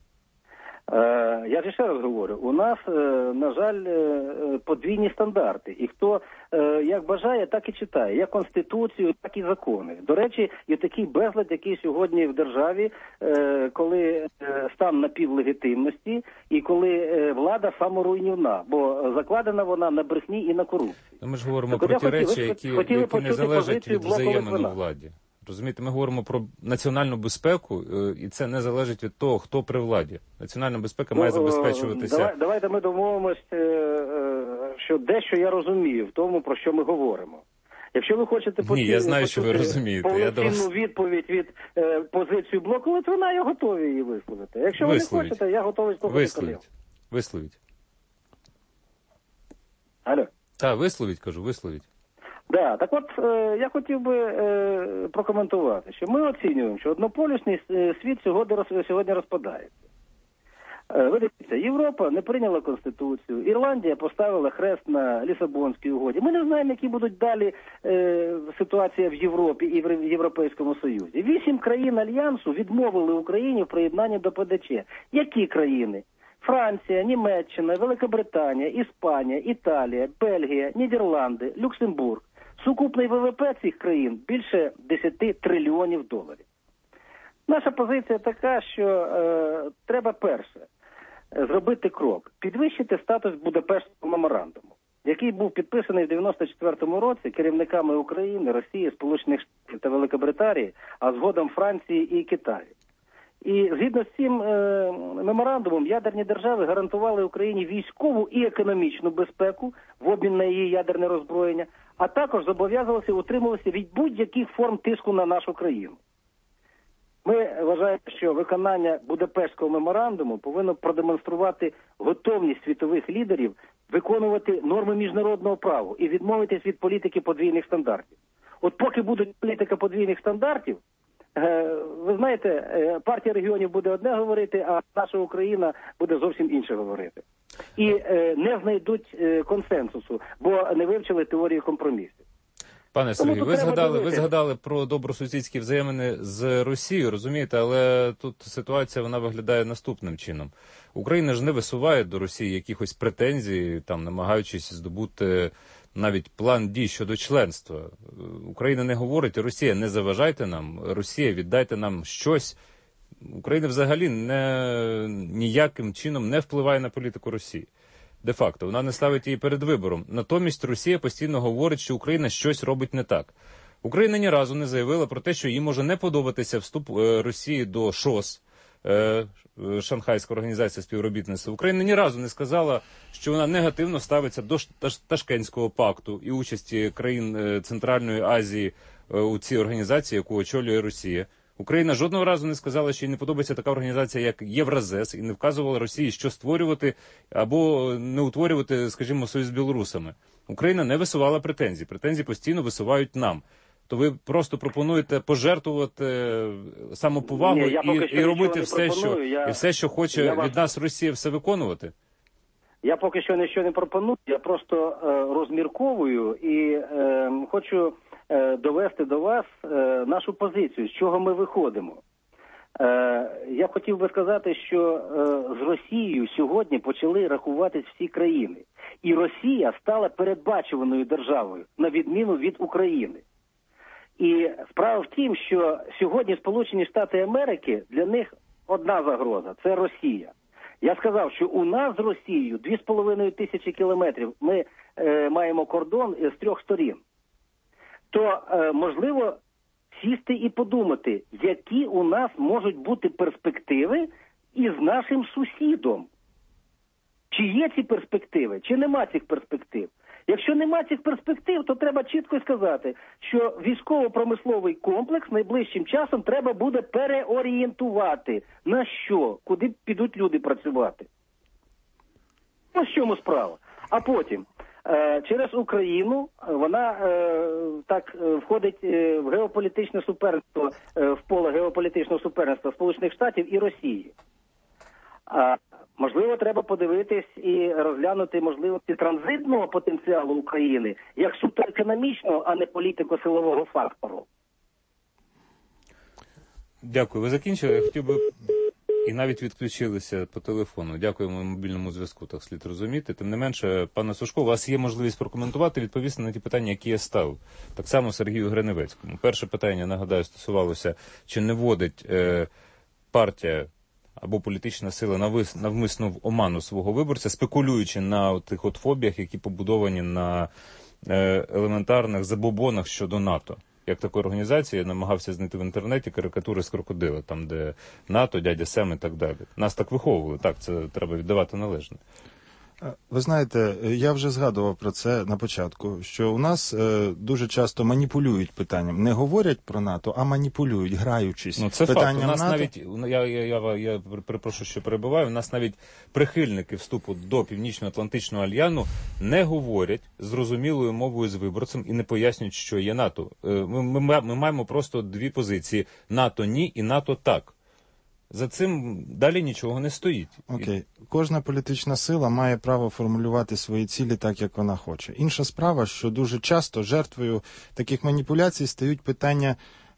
Я ж ще раз говорю, у нас, на жаль, подвійні стандарти. І хто як бажає, так і читає. Як Конституцію, так і закони. До речі, є такий безлад, який сьогодні в державі, коли стан напівлегітимності і коли влада саморуйнівна, бо закладена вона на брехні і на корупції. Ми ж говоримо про ті речі, які не залежать від взаємин у владі. Розумієте, ми говоримо про національну безпеку, і це не залежить від того, хто при владі. Національна безпека має забезпечуватися... Давайте ми домовимося, що дещо я розумію в тому, про що ми говоримо. Якщо ви хочете я знаю, що ви розумієте. повноцінну відповідь від позиції блоку Литвина, я готовий її висловити. Якщо ви не хочете, я готовий слухати колег. Висловіть. Алло. Так, висловіть. Да, так от я хотів би прокоментувати, що ми оцінюємо, що однополюсний світ сьогодні розпадається. Ви дивіться, Європа не прийняла Конституцію, Ірландія поставила хрест на Лісабонській угоді. Ми не знаємо, які будуть далі ситуація в Європі і в Європейському Союзі. 8 країн Альянсу відмовили Україні в приєднанні до ПДЧ. Які країни? Франція, Німеччина, Великобританія, Іспанія, Італія, Бельгія, Нідерланди, Люксембург. Сукупний ВВП цих країн більше 10 трильйонів доларів. Наша позиція така, що треба перше зробити крок, підвищити статус Будапештського меморандуму, який був підписаний в 94-му році керівниками України, Росії, Сполучених Штатів та Великобританії, а згодом Франції і Китаю. І згідно з цим меморандумом ядерні держави гарантували Україні військову і економічну безпеку в обмін на її ядерне роззброєння, а також зобов'язувалися утримуватися від будь-яких форм тиску на нашу країну. Ми вважаємо, що виконання Будапештського меморандуму повинно продемонструвати готовність світових лідерів виконувати норми міжнародного права і відмовитись від політики подвійних стандартів. От поки буде політика подвійних стандартів, ви знаєте, партія регіонів буде одне говорити, а наша Україна буде зовсім інше говорити. І не знайдуть консенсусу, бо не вивчили теорію компромісів. Пане Сергію, ви згадали про добросусідські взаємини з Росією, розумієте, але тут ситуація вона виглядає наступним чином. Україна ж не висуває до Росії якихось претензій, там намагаючись здобути навіть план дій щодо членства. Україна не говорить: Росія, не заважайте нам, Росія, віддайте нам щось. Україна взагалі ніяким чином не впливає на політику Росії. Де-факто, вона не ставить її перед вибором. Натомість Росія постійно говорить, що Україна щось робить не так. Україна ні разу не заявила про те, що їй може не подобатися вступ Росії до ШОС, Шанхайська організація співробітництва. Україна ні разу не сказала, що вона негативно ставиться до Ташкентського пакту і участі країн Центральної Азії у цій організації, яку очолює Росія. Україна жодного разу не сказала, що їй не подобається така організація, як Євразес, і не вказувала Росії, що створювати або не утворювати, скажімо, союз з білорусами. Україна не висувала претензій. Претензії постійно висувають нам. То ви просто пропонуєте пожертвувати самоповагою і робити все, що хоче від нас Росія, все виконувати? Я поки що нічого не пропоную, я просто розмірковую і хочу довести до вас нашу позицію, з чого ми виходимо. Я хотів би сказати, що з Росією сьогодні почали рахуватись всі країни. І Росія стала передбачуваною державою, на відміну від України. І справа в тім, що сьогодні Сполучені Штати Америки, для них одна загроза – це Росія. Я сказав, що у нас з Росією 2500 кілометрів, ми маємо кордон з 3 сторін. То, можливо, сісти і подумати, які у нас можуть бути перспективи із нашим сусідом. Чи є ці перспективи, чи нема цих перспектив. Якщо нема цих перспектив, то треба чітко сказати, що військово-промисловий комплекс найближчим часом треба буде переорієнтувати. На що? Куди підуть люди працювати? Ось в чому справа. А потім, через Україну вона так входить в геополітичне суперництво, в поле геополітичного суперництва Сполучених Штатів і Росії. Можливо, треба подивитись і розглянути можливості транзитного потенціалу України як суто економічного, а не політико-силового фактору. Дякую. Ви закінчили? Я хотів би... І навіть відключилися по телефону. Дякуємо мобільному зв'язку, так слід розуміти. Тим не менше, пане Сушко, у вас є можливість прокоментувати, відповісти на ті питання, які я ставив. Так само Сергію Гриневецькому. Перше питання, нагадаю, стосувалося, чи не вводить партія або політична сила навмисно в оману свого виборця, спекулюючи на тих от фобіях, які побудовані на елементарних забобонах щодо НАТО. Як такої організації, я намагався знайти в інтернеті карикатури з крокодила, там, де НАТО, дядя Сем і так далі. Нас так виховували, так, це треба віддавати належне. Ви знаєте, я вже згадував про це на початку, що у нас дуже часто маніпулюють питанням. Не говорять про НАТО, а маніпулюють, граючись. Ну, це питанням факт. У нас НАТО. навіть, я перепрошую, що перебиваю, у нас навіть прихильники вступу до Північно-Атлантичного альянсу не говорять зрозумілою мовою з виборцем і не пояснюють, що є НАТО. Ми маємо просто дві позиції. НАТО ні і НАТО так. За цим далі нічого не стоїть. Окей. Кожна політична сила має право формулювати свої цілі так, як вона хоче. Інша справа, що дуже часто жертвою таких маніпуляцій стають питання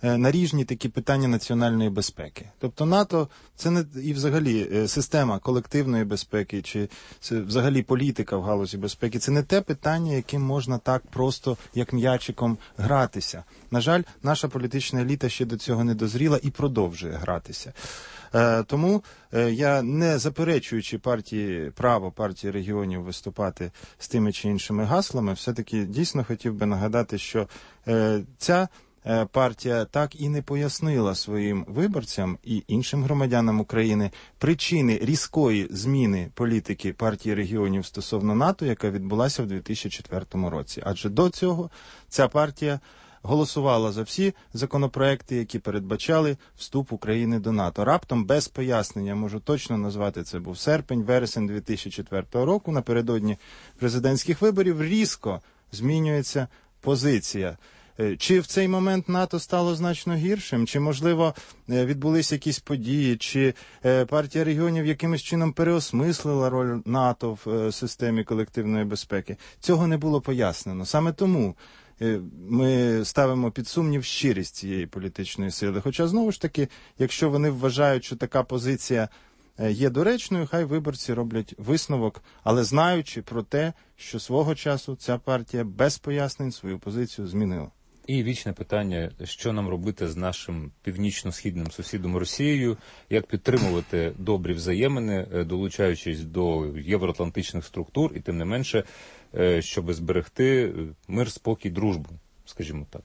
наріжні такі питання національної безпеки. Тобто НАТО – це не і взагалі система колективної безпеки, чи це взагалі політика в галузі безпеки – це не те питання, яким можна так просто, як м'ячиком, гратися. На жаль, наша політична еліта ще до цього не дозріла і продовжує гратися. Тому я, не заперечуючи право партії регіонів виступати з тими чи іншими гаслами, все-таки дійсно хотів би нагадати, що ця партія так і не пояснила своїм виборцям і іншим громадянам України причини різкої зміни політики партії регіонів стосовно НАТО, яка відбулася в 2004 році. Адже до цього ця партія голосувала за всі законопроекти, які передбачали вступ України до НАТО. Раптом, без пояснення, можу точно назвати, це був серпень-вересень 2004 року, напередодні президентських виборів, різко змінюється позиція. Чи в цей момент НАТО стало значно гіршим, чи, можливо, відбулися якісь події, чи партія регіонів якимось чином переосмислила роль НАТО в системі колективної безпеки? Цього не було пояснено. Саме тому ми ставимо під сумнів щирість цієї політичної сили. Хоча, знову ж таки, якщо вони вважають, що така позиція є доречною, хай виборці роблять висновок, але знаючи про те, що свого часу ця партія без пояснень свою позицію змінила. І вічне питання, що нам робити з нашим північно-східним сусідом Росією, як підтримувати добрі взаємини, долучаючись до євроатлантичних структур, і тим не менше, щоб зберегти мир, спокій, дружбу, скажімо так.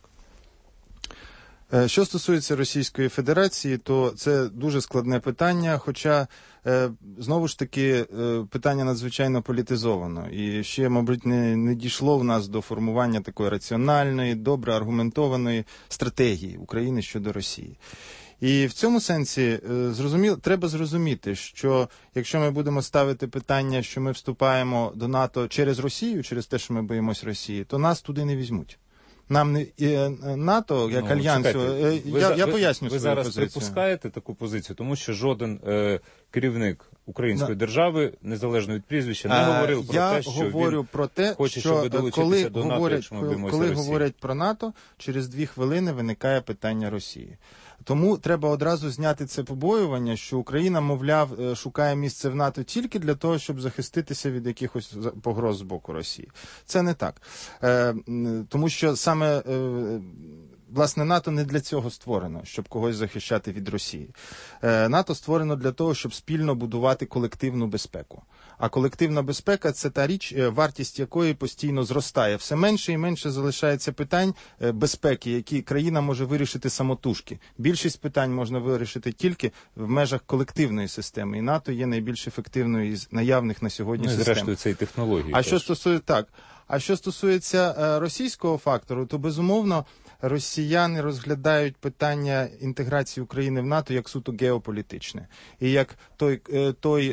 Що стосується Російської Федерації, то це дуже складне питання, хоча, знову ж таки, питання надзвичайно політизовано. І ще, мабуть, не дійшло в нас до формування такої раціональної, добре аргументованої стратегії України щодо Росії. І в цьому сенсі треба зрозуміти, що якщо ми будемо ставити питання, що ми вступаємо до НАТО через Росію, через те, що ми боїмося Росії, то нас туди не візьмуть. Нам не НАТО, як альянсу, я поясню свою позицію. Ви зараз припускаєте таку позицію, тому що жоден керівник української держави, незалежно від прізвища, не говорив про те, що він хоче, щоб ви долучитися до НАТО, якщо ми боїмося Росії. Коли говорять про НАТО, через 2 хвилини виникає питання Росії. Тому треба одразу зняти це побоювання, що Україна, мовляв, шукає місце в НАТО тільки для того, щоб захиститися від якихось погроз з боку Росії. Це не так. Тому що саме, власне, НАТО не для цього створено, щоб когось захищати від Росії. НАТО створено для того, щоб спільно будувати колективну безпеку. А колективна безпека – це та річ, вартість якої постійно зростає. Все менше і менше залишається питань безпеки, які країна може вирішити самотужки. Більшість питань можна вирішити тільки в межах колективної системи. І НАТО є найбільш ефективною із наявних на сьогодні систем. Зрештою, це і технології. А що стосується російського фактору, то, безумовно, росіяни розглядають питання інтеграції України в НАТО як суто геополітичне. І як той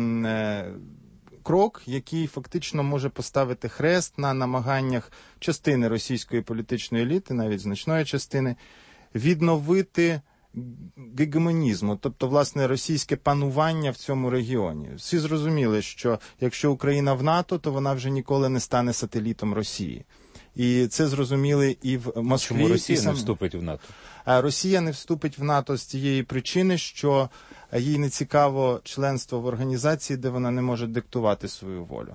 крок, який фактично може поставити хрест на намаганнях частини російської політичної еліти, навіть значної частини, відновити гегемонізму, тобто, власне, російське панування в цьому регіоні. Всі зрозуміли, що якщо Україна в НАТО, то вона вже ніколи не стане сателітом Росії. І це зрозуміли і в Москві. Чому Росія не вступить в НАТО? Росія не вступить в НАТО з тієї причини, що їй не цікаво членство в організації, де вона не може диктувати свою волю.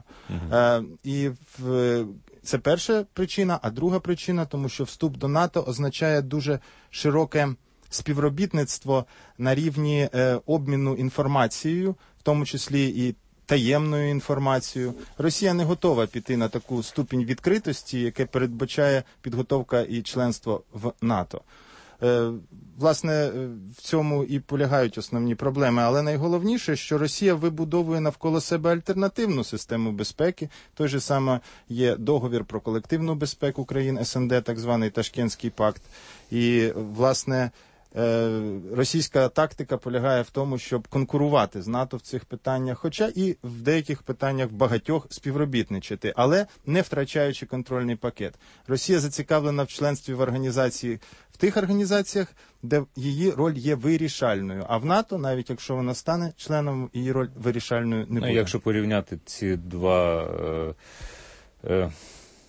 Це перша причина, а друга причина, тому що вступ до НАТО означає дуже широке співробітництво на рівні обміну інформацією, в тому числі і таємною інформацією. Росія не готова піти на таку ступінь відкритості, яке передбачає підготовка і членство в НАТО. Власне, в цьому і полягають основні проблеми. Але найголовніше, що Росія вибудовує навколо себе альтернативну систему безпеки. Той же саме є договір про колективну безпеку країн СНД, так званий Ташкентський пакт. І, власне, російська тактика полягає в тому, щоб конкурувати з НАТО в цих питаннях, хоча і в деяких питаннях багатьох співробітничати, але не втрачаючи контрольний пакет. Росія зацікавлена в членстві в організації, в тих організаціях, де її роль є вирішальною. А в НАТО, навіть якщо вона стане членом, її роль вирішальною не буде. Якщо порівняти ці два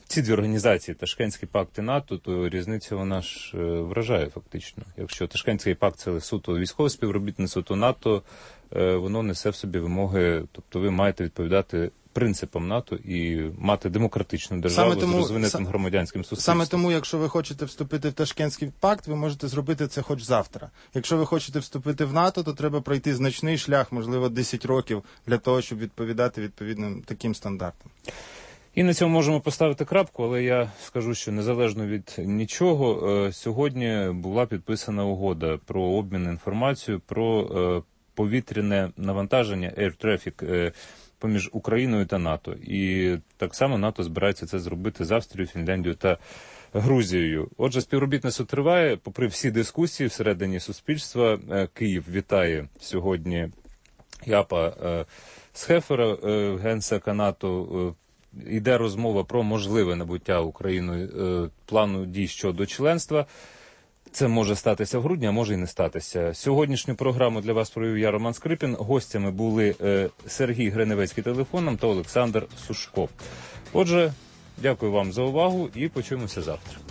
ці дві організації, Ташкентський пакт і НАТО, то різниця вона ж вражає фактично. Якщо Ташкентський пакт – це суто військове співробітництво, то НАТО, воно несе в собі вимоги, тобто ви маєте відповідати принципам НАТО і мати демократичну державу з розвинутим громадянським суспільством. Саме тому, якщо ви хочете вступити в Ташкентський пакт, ви можете зробити це хоч завтра. Якщо ви хочете вступити в НАТО, то треба пройти значний шлях, можливо, 10 років, для того, щоб відповідати відповідним таким стандартам. І на цьому можемо поставити крапку, але я скажу, що незалежно від нічого, сьогодні була підписана угода про обмін інформацією, про повітряне навантаження, air traffic, поміж Україною та НАТО. І так само НАТО збирається це зробити з Австрією, Фінляндією та Грузією. Отже, співробітництво триває, попри всі дискусії всередині суспільства. Київ вітає сьогодні Япа Схефера, генсека НАТО. Йде розмова про можливе набуття Україною плану дій щодо членства. Це може статися в грудні, а може і не статися. Сьогоднішню програму для вас провів я, Роман Скрипін. Гостями були Сергій Гриневецький телефоном та Олександр Сушко. Отже, дякую вам за увагу і почуємося завтра.